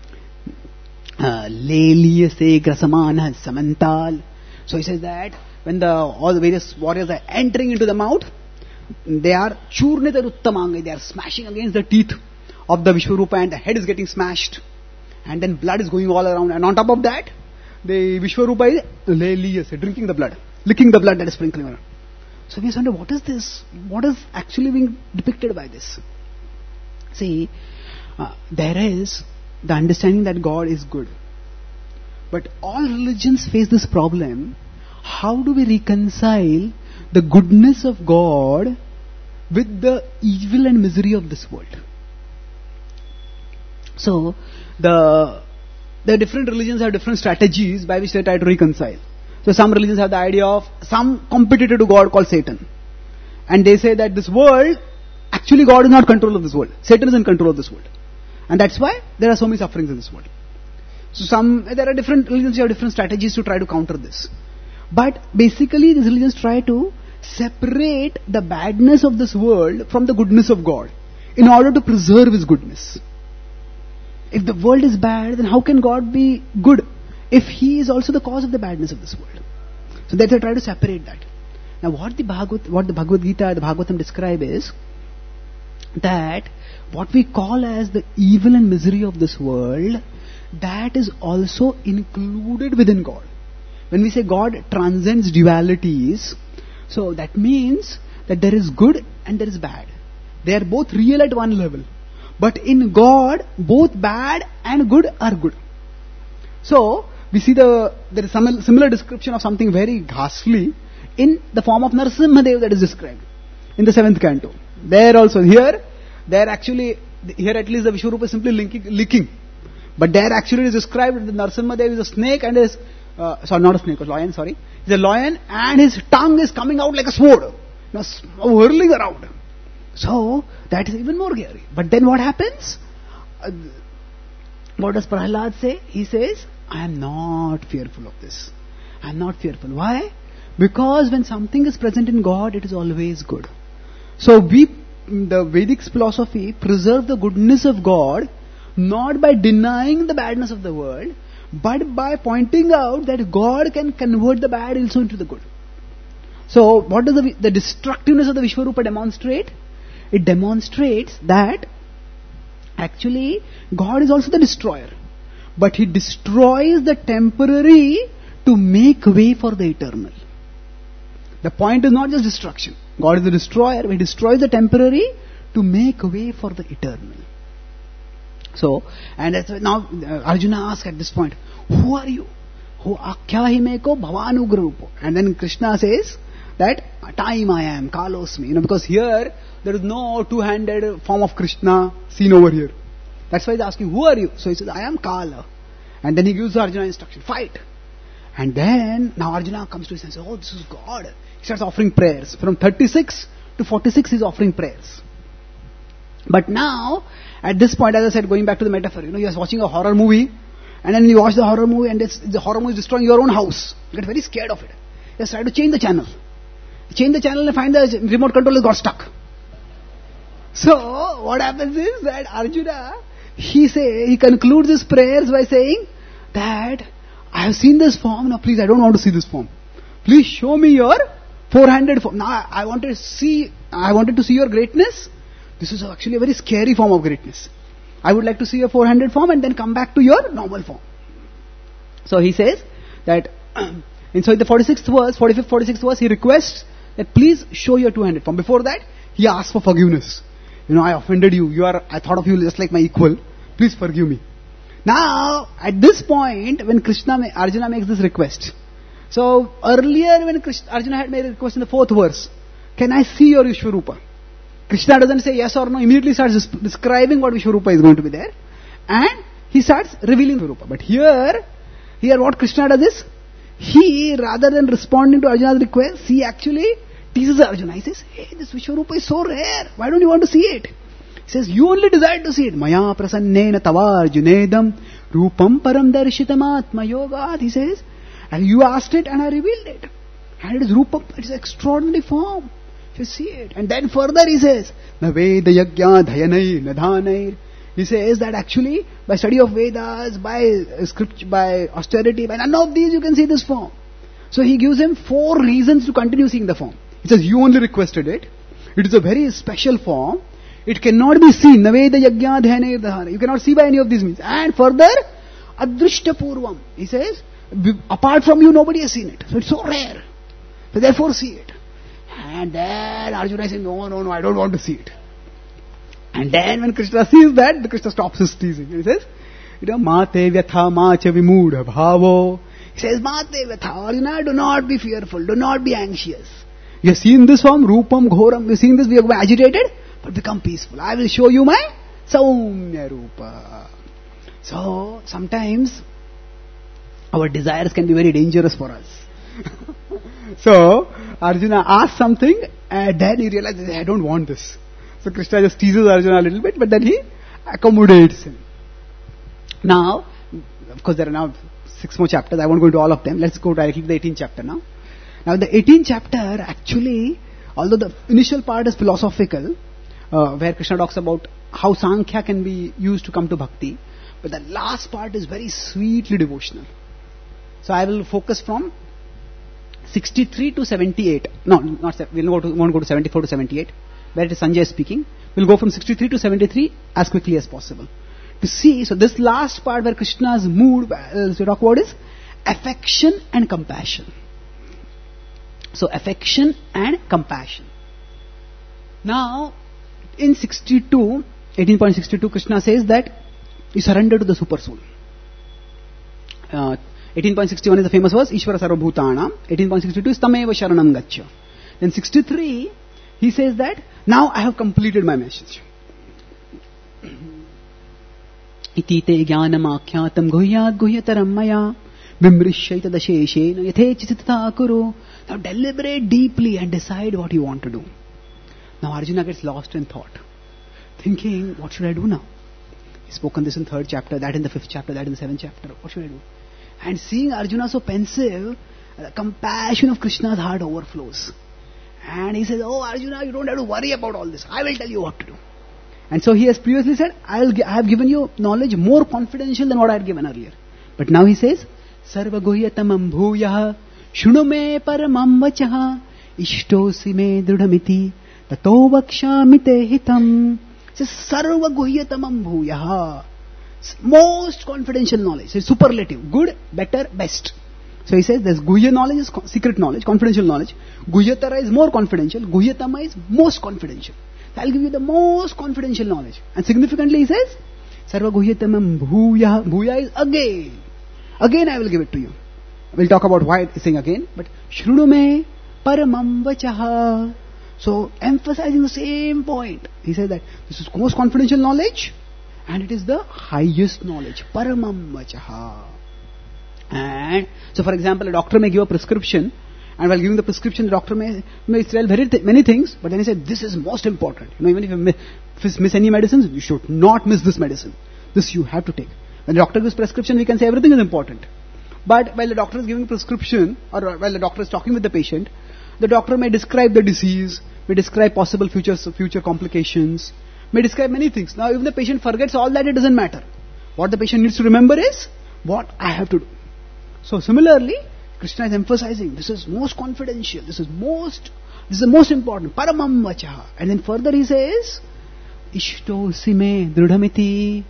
Leliyase Grasamana Samantal. So he says that when the all the various warriors are entering into the mouth, they are Churnita Uttamangai, they are smashing against the teeth of the Vishwarupa and the head is getting smashed. And then blood is going all around. And on top of that, the Vishwarupa is Leliyase, drinking the blood, licking the blood that is sprinkling around. So we wonder, what is this? What is actually being depicted by this? See, uh, there is the understanding that God is good. But all religions face this problem. How do we reconcile the goodness of God with the evil and misery of this world? So, the, the different religions have different strategies by which they try to reconcile. So some religions have the idea of some competitor to God called Satan. And they say that this world, actually God is not in control of this world. Satan is in control of this world. And that's why there are so many sufferings in this world. So some, there are different religions who have different strategies to try to counter this. But basically these religions try to separate the badness of this world from the goodness of God in order to preserve His goodness. If the world is bad, then how can God be good if He is also the cause of the badness of this world? So they try to separate that. Now what the Bhagavad, what the Bhagavad Gita, the Bhagavatam describe is that what we call as the evil and misery of this world, that is also included within God. When we say God transcends dualities, so that means that there is good and there is bad. They are both real at one level. But in God, both bad and good are good. So, we see the there is some similar description of something very ghastly in the form of Narasimhadev that is described in the seventh canto. There also, here, there actually, here at least the Vishwarupa is simply linking, licking. But there actually is described that the Narasimhadev is a snake and is, uh, sorry, not a snake, a lion, sorry. He's a lion and his tongue is coming out like a sword. You know, whirling around. So, that is even more scary. But then what happens? Uh, what does Prahlad say? He says, I am not fearful of this. I am not fearful. Why? Because when something is present in God, it is always good. So we, the Vedic philosophy, preserve the goodness of God, not by denying the badness of the world, but by pointing out that God can convert the bad also into the good. So what does the, the destructiveness of the Vishwarupa demonstrate? It demonstrates that Actually, God is also the destroyer. But He destroys the temporary to make way for the eternal. The point is not just destruction. God is the destroyer. He destroys the temporary to make way for the eternal. So, and as now uh, Arjuna asks at this point, who are you? Who akhyahimeko bhavanugrarupo. And then Krishna says that time I am, kalosmi. You know, because here there is no two-handed form of Krishna seen over here. That's why he's asking, who are you? So he says, I am Kala. And then he gives Arjuna instruction, fight. And then, now Arjuna comes to his and says, oh, this is God. He starts offering prayers. From thirty-six to forty-six, he's offering prayers. But now, at this point, as I said, going back to the metaphor, you know, you're watching a horror movie, and then you watch the horror movie, and it's, the horror movie is destroying your own house. You get very scared of it. You just try to change the channel. You change the channel and find the remote control has got stuck. So, what happens is that Arjuna, he say, he concludes his prayers by saying that I have seen this form, now please I don't want to see this form. Please show me your four-handed form. Now I wanted to see, I wanted to see your greatness. This is actually a very scary form of greatness. I would like to see your four-handed form and then come back to your normal form. So he says that, and so in the forty-sixth verse, forty-fifth, forty-sixth verse, he requests that please show your two-handed form. Before that, he asks for forgiveness. You know, I offended you. You are, I thought of you just like my equal. Please forgive me. Now, at this point, when Krishna, Arjuna makes this request. So, earlier when Krishna, Arjuna had made a request in the fourth verse, can I see your Vishwarupa? Krishna doesn't say yes or no, immediately starts describing what Vishwarupa is going to be there. And he starts revealing Vishwarupa. But here, here what Krishna does is, he, rather than responding to Arjuna's request, he actually teases Arjuna. He says, hey, this Vishwarupa is so rare. Why don't you want to see it? He says, you only desire to see it. Maya prasannena tava arjunedam rupam param darshitam atma yogat. He says, and you asked it and I revealed it. And it is rupam, it is extraordinary form. You see it. And then further he says, na veda yagya dhayanai nadhanair. He says that actually, by study of Vedas, by script, by austerity, by none of these you can see this form. So he gives him four reasons to continue seeing the form. He says, you only requested it. It is a very special form. It cannot be seen. Naveda yagya dhyanai dhana. You cannot see by any of these means. And further, adrishta purvam. He says, apart from you, nobody has seen it. So it's so rare. So therefore see it. And then Arjuna says, no, no, no, I don't want to see it. And then when Krishna sees that, the Krishna stops his teasing. And he says, you know, mate vyatha macha vimudha bhavo. He says, mate vyatha, Arjuna, do not be fearful, do not be anxious. You have seen this form, rupam ghoram, you have seen this, we are agitated, but become peaceful. I will show you my saumya rupa. So, sometimes, our desires can be very dangerous for us. So, Arjuna asks something, and then he realizes, I don't want this. So Krishna just teases Arjuna a little bit, but then he accommodates him. Now, of course there are now six more chapters, I won't go into all of them. Let's go directly to the eighteenth chapter now. Now the eighteenth chapter actually, although the initial part is philosophical, uh, where Krishna talks about how Sankhya can be used to come to bhakti, but the last part is very sweetly devotional. So I will focus from sixty-three to seventy-eight. No, not we'll go to, won't go to seventy-four to seventy-eight. Where it is Sanjay speaking. We'll go from sixty-three to seventy-three as quickly as possible. To see, so this last part where Krishna's mood, uh, we talk about is affection and compassion. So affection and compassion. Now, in sixty-two, eighteen point six two, Krishna says that you surrender to the super soul. Uh, eighteen point six one is the famous verse, Ishvara sarvabhutanam. eighteen point six two is Tameva sharanam gaccha. Then sixty-three, he says that, now I have completed my message. Iti te jnanam akhyatam guhyat guhyataram maya vimrishyayta dasheshena yathechitata kuru. Now deliberate deeply and decide what you want to do. Now Arjuna gets lost in thought, thinking, what should I do now? He's spoken this in third chapter, that in the fifth chapter, that in the seventh chapter. What should I do? And seeing Arjuna so pensive, the compassion of Krishna's heart overflows. And he says, oh Arjuna, you don't have to worry about all this. I will tell you what to do. And so he has previously said, I will. I have given you knowledge more confidential than what I had given earlier. But now he says, Sarva guhyatamam bhuyah shunume paramam vachaha ishtosi me drudhamiti tato vakshami te hitam. It says sarva guhyatamam bhuyaha. Most confidential knowledge. It's superlative. Good, better, best. So he says there's guhya knowledge is secret knowledge, confidential knowledge. Guhyatara is more confidential. Guhyatama is most confidential. So I'll give you the most confidential knowledge. And significantly he says, sarva guhyatamam bhuya. Bhuya is again. Again I will give it to you. We'll talk about why it's saying again. But shruno me paramam vachaha. So emphasizing the same point. He says that this is most confidential knowledge and it is the highest knowledge. Paramam vachaha. And so for example, a doctor may give a prescription, and while giving the prescription, the doctor may, may tell very th- many things, but then he said, this is most important. You know, even if you miss, miss any medicines, you should not miss this medicine. This you have to take. When the doctor gives prescription, we can say everything is important. But while the doctor is giving prescription, or while the doctor is talking with the patient, the doctor may describe the disease, may describe possible future, future complications, may describe many things. Now, if the patient forgets all that, it doesn't matter. What the patient needs to remember is, what I have to do. So similarly, Krishna is emphasizing, this is most confidential, this is most, this is the most important, paramam vachaha. And then further he says, ishto sime drudhamiti,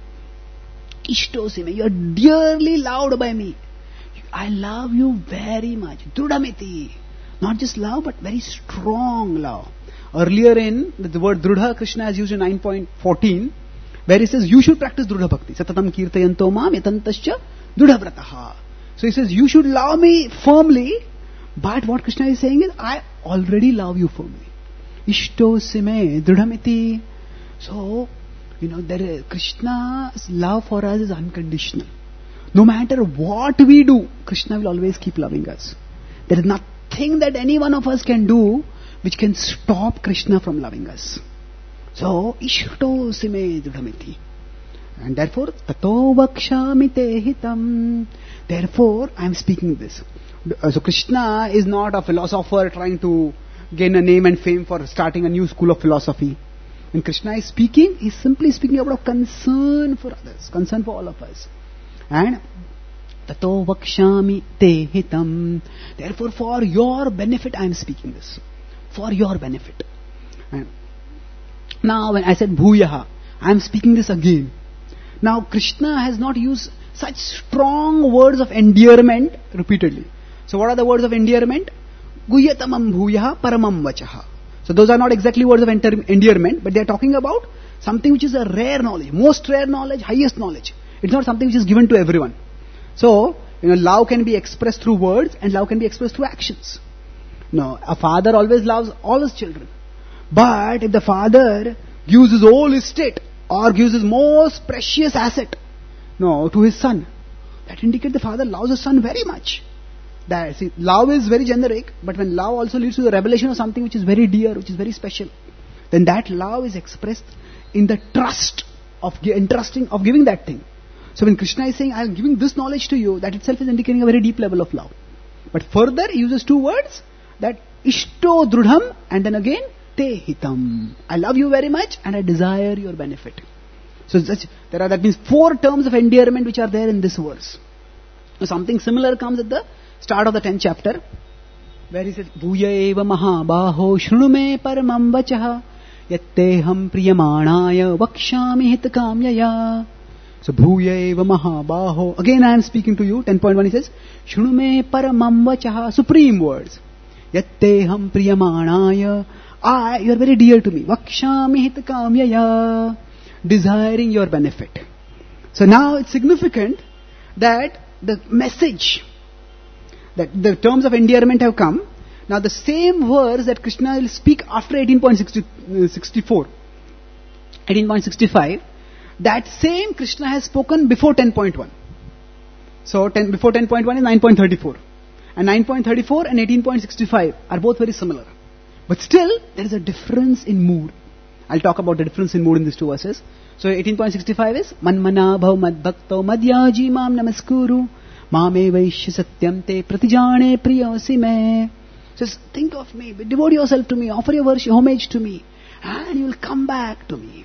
ishto sime, you are dearly loved by me. I love you very much. Drudhamiti. Not just love, but very strong love. Earlier in the word drudha, Krishna has used in nine point fourteen, where he says, you should practice drudha bhakti. Satatam kirtayanto mam yatantascha drudha vrataha. So he says, you should love me firmly, but what Krishna is saying is, I already love you firmly. Ishto sime drudhamiti. So, you know, there is, Krishna's love for us is unconditional. No matter what we do, Krishna will always keep loving us. There is nothing that any one of us can do which can stop Krishna from loving us. So, ishto sime drudhamiti. And therefore, tato vakshami te hitam. Therefore, I am speaking this. So Krishna is not a philosopher trying to gain a name and fame for starting a new school of philosophy. When Krishna is speaking, he is simply speaking about concern for others, concern for all of us. And tato vakshami te hitam. Therefore, for your benefit, I am speaking this. For your benefit. And now, when I said bhuyaha, I am speaking this again. Now, Krishna has not used such strong words of endearment repeatedly. So what are the words of endearment? Guhyatamam bhuyaha paramam vachaha. So those are not exactly words of enter- endearment, but they are talking about something which is a rare knowledge, most rare knowledge, highest knowledge. It's not something which is given to everyone. So, you know, love can be expressed through words and love can be expressed through actions. No, a father always loves all his children. But if the father gives his whole estate or gives his most precious asset, no, to his son, that indicates the father loves his son very much. That, see, love is very generic, but when love also leads to the revelation of something which is very dear, which is very special, then that love is expressed in the trust of entrusting, of giving that thing. So when Krishna is saying, I am giving this knowledge to you, that itself is indicating a very deep level of love. But further, he uses two words, that ishto drudham, and then again, te hitam. I love you very much, and I desire your benefit. So such, there are, that means four terms of endearment which are there in this verse. So something similar comes at the start of the tenth chapter, where he says, Bhuya eva mahabaho shrunume paramam vachaha yatteham priyamanaya vakshami hitakamyaya. So Bhuya eva mahabaho. Again I am speaking to you. ten point one he says, shrunume paramam vachaha. Supreme words. Yatteham priyamanaya. I, you are very dear to me. Vakshami hitakamyaya. Desiring your benefit. So now it's significant that the message, that the terms of endearment have come. Now the same verse that Krishna will speak after eighteen point sixty-four, eighteen point sixty-five, that same Krishna has spoken before ten point one. So ten, before ten point one is nine point thirty-four. And nine point thirty-four and eighteen point sixty-five are both very similar. But still, there is a difference in mood. I'll talk about the difference in mood in these two verses. So eighteen point sixty-five is Manmana bhav madbhakto madhyaji mam namaskuru mame vaishya satyam te pratijane priyasi me. Says, think of me, devote yourself to me, offer your worship, homage to me, and you will come back to me.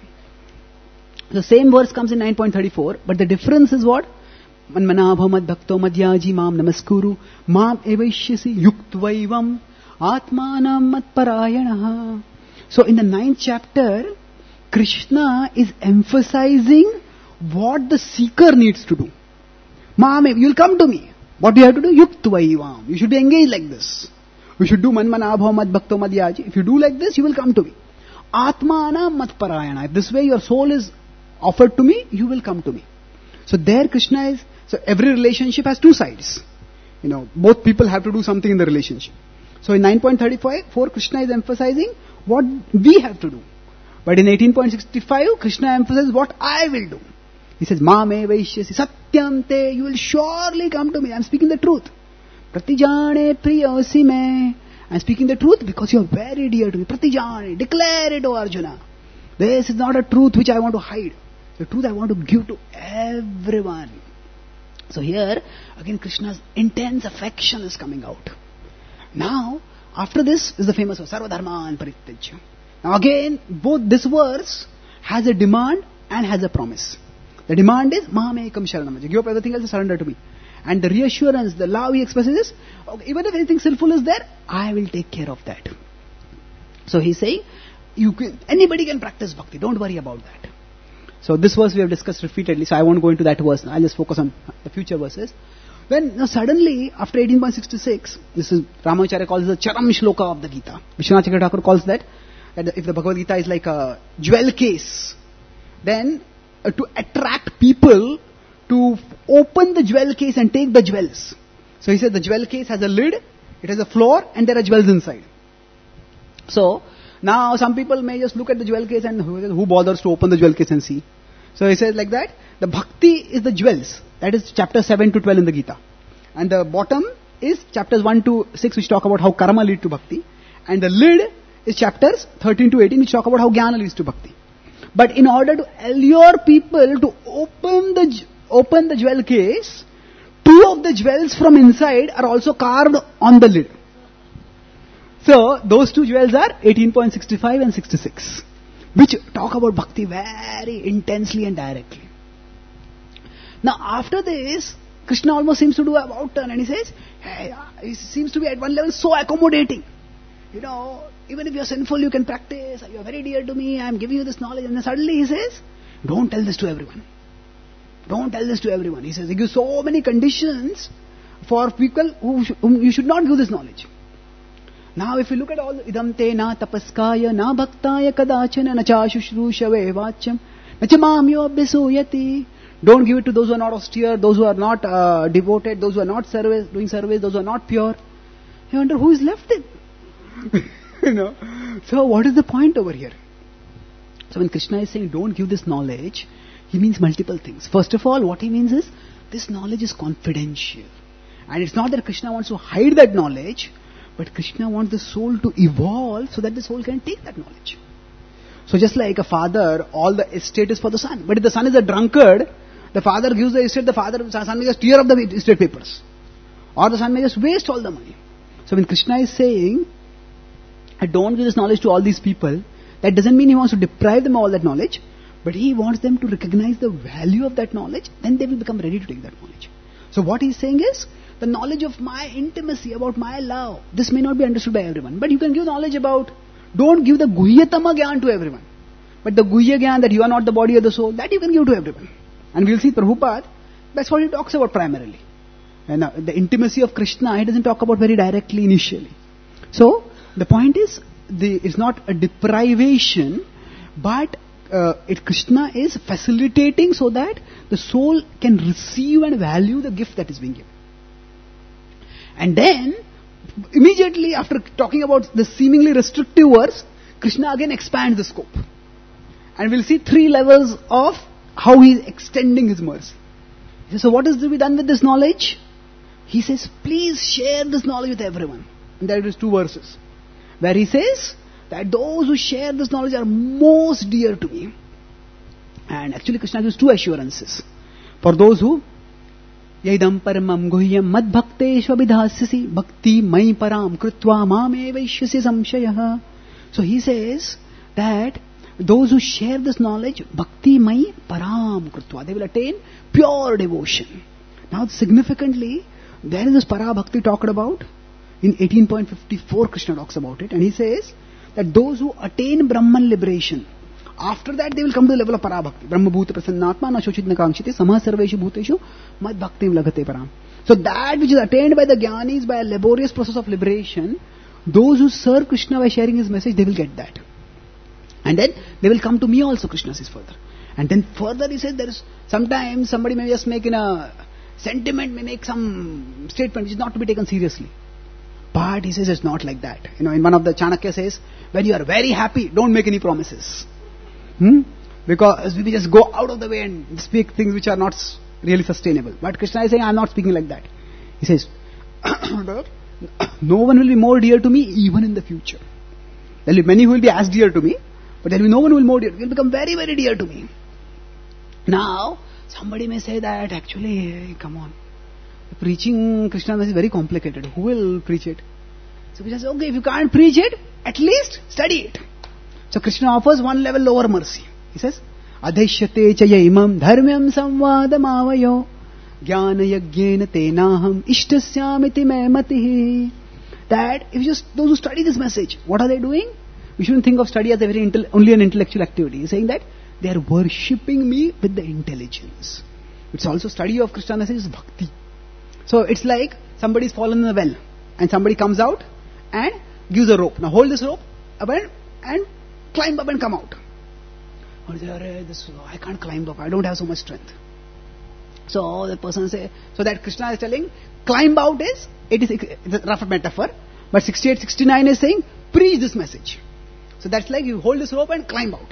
The same verse comes in nine point thirty-four, but the difference is what? Manmana bhav madbhakto madhyaji mam namaskuru mam evaishyasi yuktvaivam atmanam matparayanaha. So in the ninth chapter, Krishna is emphasizing what the seeker needs to do. Ma'am, you'll come to me. What do you have to do? Yuktva. You should be engaged like this. You should do manmana bhav mad bhakto mad yaji. If you do like this, you will come to me. Atmana mat parayana. If this way your soul is offered to me, you will come to me. So there Krishna is, so every relationship has two sides. You know, both people have to do something in the relationship. So in nine point three four, Krishna is emphasizing what we have to do. But in eighteen point six five, Krishna emphasizes what I will do. He says, Mame Vaishyasi Satyam Te, you will surely come to me. I am speaking the truth. Pratijane Priyasi Me. I am speaking the truth because you are very dear to me. Pratijane, declare it, O Arjuna. This is not a truth which I want to hide. The truth I want to give to everyone. So here, again Krishna's intense affection is coming out. Now, after this is the famous verse, Sarva Dharman Parityajya. Now again, both this verse has a demand and has a promise. The demand is, Mahamekam Sharanam. Give up everything else, surrender to me. And the reassurance, the love he expresses is, okay, even if anything sinful is there, I will take care of that. So he's saying, you can, anybody can practice bhakti, don't worry about that. So this verse we have discussed repeatedly, so I won't go into that verse now. I'll just focus on the future verses. Then now suddenly, after eighteen point six six, this is, Ramacharya calls it the Charam Shloka of the Gita. Vishwanath Chakravarti Thakur calls that, that if the Bhagavad Gita is like a jewel case, then uh, to attract people to open the jewel case and take the jewels. So he said the jewel case has a lid, it has a floor, and there are jewels inside. So now some people may just look at the jewel case and who, who bothers to open the jewel case and see. So he says like that, the bhakti is the jewels. That is chapter seven to twelve in the Gita. And the bottom is chapters one to six which talk about how karma leads to bhakti. And the lid is chapters thirteen to eighteen which talk about how jnana leads to bhakti. But in order to allure people to open the open the jewel case, two of the jewels from inside are also carved on the lid. So those two jewels are eighteen point six five and sixty-six, which talk about bhakti very intensely and directly. Now after this, Krishna almost seems to do a about turn and he says, hey, he seems to be at one level so accommodating. You know, even if you are sinful, you can practice, you are very dear to me, I am giving you this knowledge. And then suddenly he says, don't tell this to everyone. Don't tell this to everyone. He says, he gives so many conditions for people who sh- whom you should not give this knowledge. Now if you look at all, idam te na tapaskaya na bhaktaya kadachana na cha shushrusha vacham na cha mamyo abhisuyati. Don't give it to those who are not austere, those who are not uh, devoted, those who are not service, doing service, those who are not pure. You wonder who is left in. You know. So what is the point over here? So when Krishna is saying don't give this knowledge, he means multiple things. First of all, what he means is this knowledge is confidential. And it's not that Krishna wants to hide that knowledge, but Krishna wants the soul to evolve so that the soul can take that knowledge. So just like a father, all the estate is for the son. But if the son is a drunkard, the father gives the estate, the father, the son may just tear up the estate papers. Or the son may just waste all the money. So when Krishna is saying, I don't give this knowledge to all these people, that doesn't mean he wants to deprive them of all that knowledge, but he wants them to recognize the value of that knowledge, then they will become ready to take that knowledge. So what he's saying is, the knowledge of my intimacy, about my love, this may not be understood by everyone, but you can give knowledge about, don't give the guhyatama gyan to everyone. But the guhya gyan that you are not the body or the soul, that you can give to everyone. And we'll see Prabhupada, that's what he talks about primarily. And uh, the intimacy of Krishna, he doesn't talk about very directly initially. So, the point is, the, it's not a deprivation, but uh, it, Krishna is facilitating so that the soul can receive and value the gift that is being given. And then, immediately after talking about the seemingly restrictive verse, Krishna again expands the scope. And we'll see three levels of how he is extending his mercy. He says, so what is to be done with this knowledge? He says, please share this knowledge with everyone. And there is two verses, where he says that those who share this knowledge are most dear to me. And actually Krishna gives two assurances. For those who Yaidam paramam guhyam mad bhakteshva vidhasyasi bhakti mai param krutva mame vaishyasi samshayah. So he says that those who share this knowledge, bhakti mai param krutva, they will attain pure devotion. Now significantly, there is this para bhakti talked about. In eighteen point five four Krishna talks about it, and he says that those who attain Brahman liberation After that, they will come to the level of parabhakti. Brahma bhuta prasannatma na shochit na kankshite samah sarveshu bhuteshu mad bhaktim lagate param. So that which is attained by the jnanis by a laborious process of liberation, those who serve Krishna by sharing his message, they will get that. And then they will come to me also, Krishna says further. And then further he says there is sometimes somebody may just make in a sentiment, may make some statement which is not to be taken seriously. But he says it's not like that. You know, in one of the Chanakya says, when you are very happy, don't make any promises. Hmm? Because we just go out of the way and speak things which are not really sustainable. But Krishna is saying, I am not speaking like that. He says, no one will be more dear to me even in the future. There will be many who will be as dear to me, but there will be no one who will be more dear. Will become very, very dear to me. Now, somebody may say that actually, hey, come on, preaching Krishna is very complicated. Who will preach it? So Krishna says, okay, if you can't preach it, at least study it. So Krishna offers one level lower mercy. He says, adhishyate chaya imam dharmyam samvadamavayo jnana yagyena tenaham ishtasyamiti me matihi. That if you just, those who study this message, what are they doing? We shouldn't think of study as a very intel- only an intellectual activity. He's saying that they are worshipping me with the intelligence. It's also study of Krishna message is bhakti. So it's like somebody's fallen in a well and somebody comes out and gives a rope. Now hold this rope up and, and climb up and come out. Or say, this, I can't climb up, I don't have so much strength. So the person say, so that Krishna is telling, climb out is, it is it's a rough metaphor, but sixty-eight sixty-nine is saying, preach this message. So that's like you hold this rope and climb out.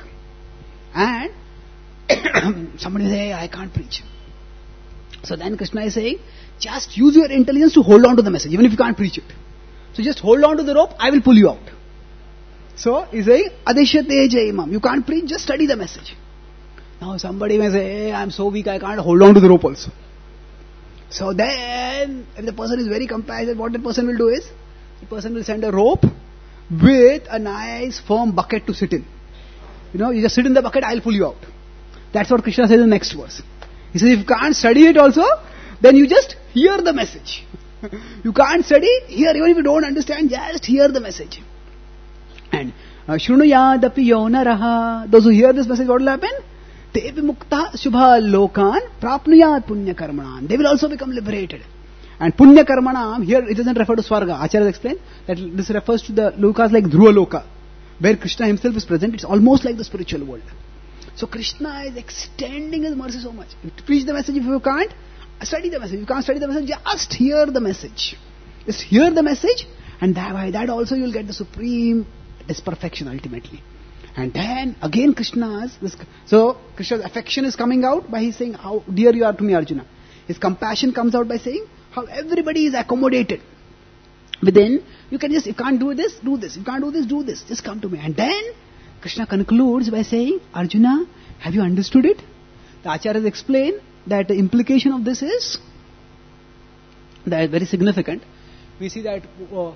And somebody say, I can't preach. So then Krishna is saying, just use your intelligence to hold on to the message, even if you can't preach it. So just hold on to the rope, I will pull you out. So he's saying, adhishyate jaimam. You can't preach, just study the message. Now somebody may say, hey, I'm so weak, I can't hold on to the rope also. So then, if the person is very compassionate, what the person will do is, the person will send a rope with a nice firm bucket to sit in. You know, you just sit in the bucket, I'll pull you out. That's what Krishna says in the next verse. He says, if you can't study it also, then you just hear the message. You can't study, hear, even if you don't understand, just hear the message. And Shrunuyadapi yonaraha, those who hear this message, what will happen? Tevi mukta shubha lokan prapnuyat punya karmanan. They will also become liberated. And punya karmanam, here it doesn't refer to Swarga. Acharya explained that this refers to the lokas like Dhruva Loka, where Krishna himself is present. It's almost like the spiritual world. So Krishna is extending his mercy so much. You preach the message, if you can't, study the message. If you can't study the message, just hear the message. Just hear the message, and that, by that also you will get the supreme disperfection ultimately. And then again Krishna's, this, so Krishna's affection is coming out by his saying, how dear you are to me, Arjuna. His compassion comes out by saying, how everybody is accommodated within. You can just, if you can't do this, do this. If you can't do this, do this. Just come to me. And then Krishna concludes by saying, Arjuna, have you understood it? The Acharyas explain that the implication of this is, that is very significant. We see that uh,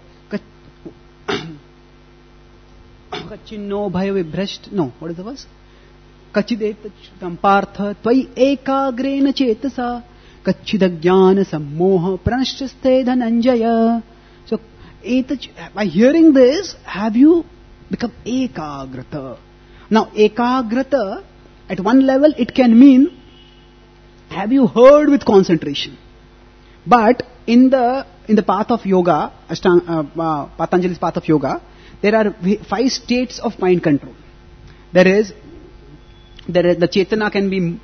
Kachinno bhaya vibhrasht, no, what is the verse? Kachidetatam partha tvai ekagrena chetasa kachidajnana sammoha pranashtaste dhananjaya. So, by hearing this, have you become ekagrata? Now, ekagrata, at one level, it can mean, have you heard with concentration? But in the in the path of yoga, Ashtang, uh, uh, Patanjali's path of yoga, there are five states of mind control. There is, there is the Chetana can be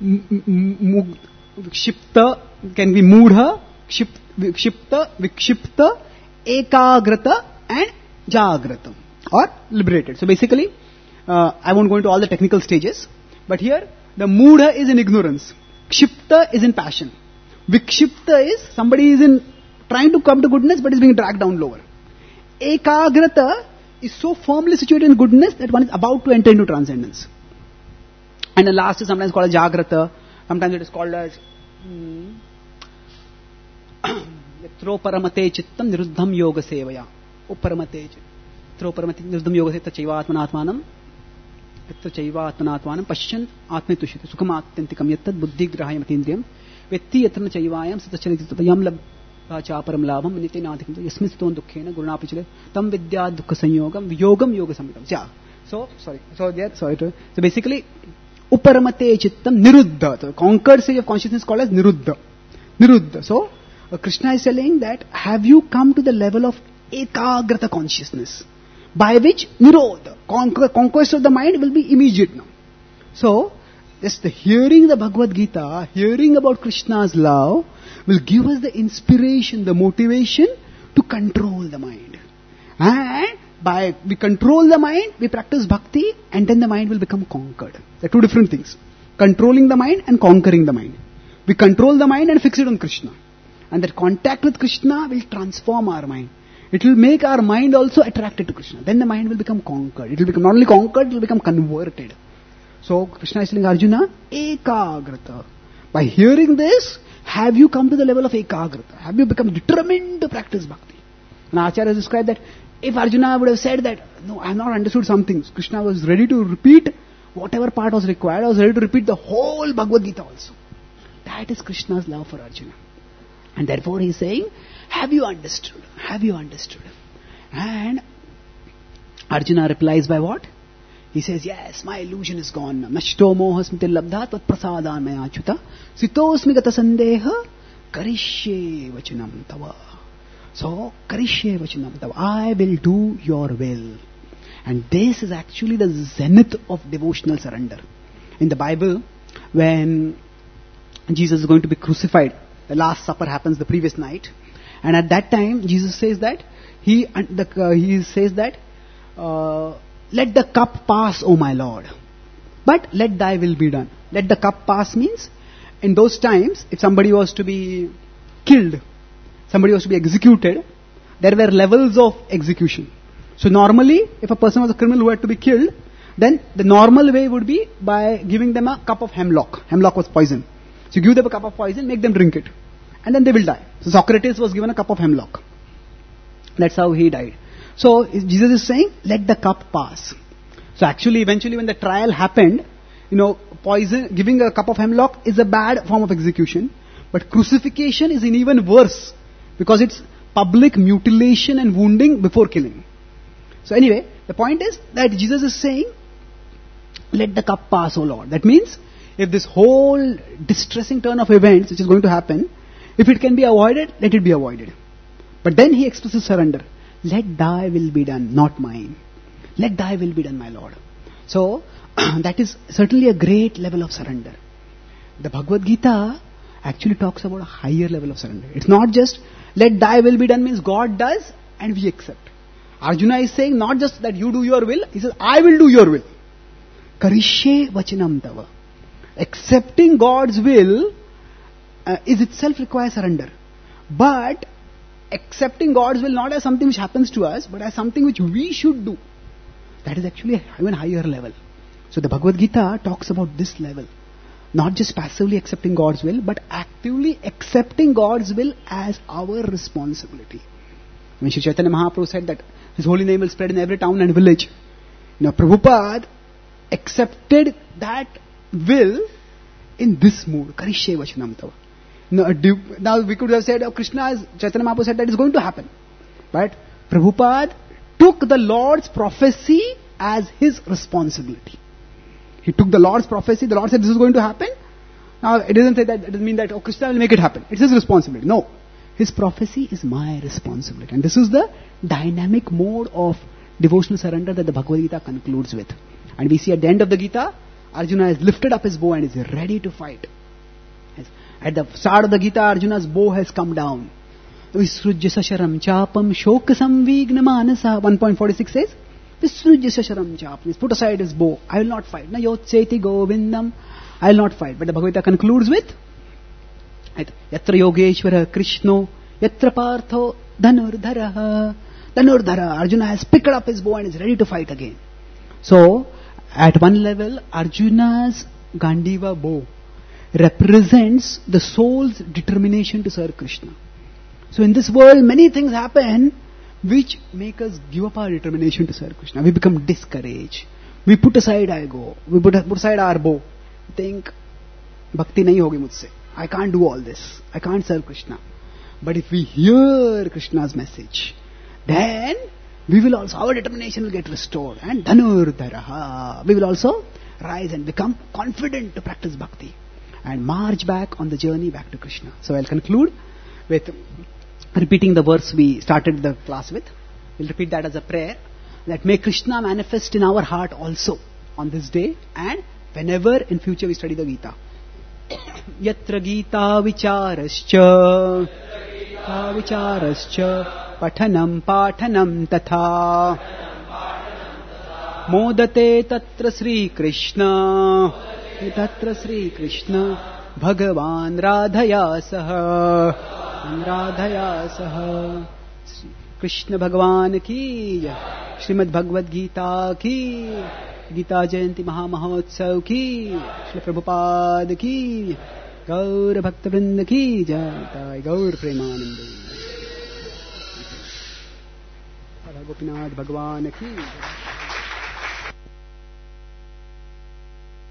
Vikshipta, can be Moodha, Vikshipta, Vikshipta, Ekagrata and Jagrata, or liberated. So basically, uh, I won't go into all the technical stages, but here the Moodha is in ignorance, Kshipta is in passion, Vikshipta is somebody is in trying to come to goodness but is being dragged down lower. Ekagrata is so firmly situated in goodness that one is about to enter into transcendence. And the last is sometimes called as Jagrata, sometimes it is called as Yatro paramate chittam niruddham yoga sevaya. O paramate Yatro paramate niruddham yoga sevaya chaiva atmanatmanam Yatra chaiva atmanatmanam pasyant atme tushite sukham atyantikam yattad buddhi grahaya matindriyam vetti yatrana chaivayam satachanititayam lab Chaparam labham nityanadhikam yasmin ston dukkhena guruna pichile tam vidya dukkha sanyogam yogam yoga samhitam. Yeah. So, sorry. So there, sorry. To, so basically, uparamate chittam niruddha. So conquered stage of consciousness is called as niruddha. Niruddha. So uh, Krishna is telling that, have you come to the level of ekagrata consciousness, by which nirodha, conquer, conquest of the mind will be immediate now. So, just the hearing the Bhagavad Gita, hearing about Krishna's love, will give us the inspiration, the motivation to control the mind. And by we control the mind, we practice bhakti, and then the mind will become conquered. There are two different things. Controlling the mind and conquering the mind. We control the mind and fix it on Krishna. And that contact with Krishna will transform our mind. It will make our mind also attracted to Krishna. Then the mind will become conquered. It will become not only conquered, it will become converted. So Krishna is telling Arjuna, ekagrata. By hearing this, have you come to the level of ekagrata? Have you become determined to practice bhakti? And Acharya has described that if Arjuna would have said that, no, I have not understood some things, Krishna was ready to repeat whatever part was required. I was ready to repeat the whole Bhagavad Gita also. That is Krishna's love for Arjuna. And therefore he is saying, have you understood? Have you understood? And Arjuna replies by what? He says, yes, my illusion is gone. Nashto moha smriti labdha tat prasadan maya chuta sitosmi gata sandeha karishye vachanam tava. So, karishye vachanam tava. I will do your will. And this is actually the zenith of devotional surrender. In the Bible, when Jesus is going to be crucified, the Last Supper happens the previous night. And at that time, Jesus says that, he, the, uh, he says that, uh, let the cup pass, O my Lord, but let thy will be done. Let the cup pass means, in those times, if somebody was to be killed, somebody was to be executed, there were levels of execution. So normally, if a person was a criminal who had to be killed, then the normal way would be by giving them a cup of hemlock. Hemlock was poison. So you give them a cup of poison, make them drink it, and then they will die. So Socrates was given a cup of hemlock. That's how he died. So Jesus is saying, let the cup pass. So actually, eventually when the trial happened, you know, poison, giving a cup of hemlock is a bad form of execution. But crucifixion is an even worse, because it's public mutilation and wounding before killing. So anyway, the point is that Jesus is saying, let the cup pass, O Lord. That means, if this whole distressing turn of events which is going to happen, if it can be avoided, let it be avoided. But then he expresses surrender. Let thy will be done, not mine. Let thy will be done, my Lord. So, that is certainly a great level of surrender. The Bhagavad Gita actually talks about a higher level of surrender. It's not just, let thy will be done means God does and we accept. Arjuna is saying not just that you do your will, he says, I will do your will. Karishye vachanam tava. Accepting God's will uh, is itself requires surrender. But accepting God's will not as something which happens to us, but as something which we should do. That is actually an even higher level. So the Bhagavad Gita talks about this level. Not just passively accepting God's will, but actively accepting God's will as our responsibility. When Sri Chaitanya Mahaprabhu said that His holy name will spread in every town and village, you know, Prabhupada accepted that will in this mood. Karishye vachanam tava. Now, now we could have said, oh, Krishna, Chaitanya Mahaprabhu said that is going to happen. But Prabhupada took the Lord's prophecy as his responsibility. He took the Lord's prophecy, the Lord said this is going to happen. Now it doesn't say that, it doesn't mean that, oh, Krishna will make it happen. It's his responsibility. No. His prophecy is my responsibility. And this is the dynamic mode of devotional surrender that the Bhagavad Gita concludes with. And we see at the end of the Gita, Arjuna has lifted up his bow and is ready to fight. Yes. At the start of the Gita, Arjuna's bow has come down. Visrujya sasharam chapam shoka samvigna manasa. one point four six says, Visrujya sasharam chapam. He's put aside his bow. I will not fight. Na yotseti govindam. I will not fight. But the Bhagavad Gita concludes with, Yatra Yogeshwara Krishno, Yatra Partho Dhanurdhara. Dhanurdhara. Arjuna has picked up his bow and is ready to fight again. So, at one level, Arjuna's Gandiva bow represents the soul's determination to serve Krishna. So in this world, many things happen which make us give up our determination to serve Krishna. We become discouraged. We put aside our ego. We put, put aside our bow. We think, bhakti nahi hogi mujhse. I can't do all this. I can't serve Krishna. But if we hear Krishna's message, then we will also, our determination will get restored. And dhanurdharaha, we will also rise and become confident to practice bhakti and march back on the journey back to Krishna. So I'll conclude with repeating the verse we started the class with. We'll repeat that as a prayer, that may Krishna manifest in our heart also on this day and whenever in future we study the Gita. Yatra Gita vicharascha vicharascha pathanam pathanam tatha modate tatra Sri Krishna tatra Sri Krishna Bhagavan Radhaya Saha Radhaya Saha. Krishna Bhagavan ki jai, Srimad Bhagavad Gita ki, Gita Jayanti Maha Mahotsav ki, Srila Prabhupada ki, Gaur Bhakta Vrinda ki jai, Gaur Premananda, Radha Gopinath Bhagavan ki jai.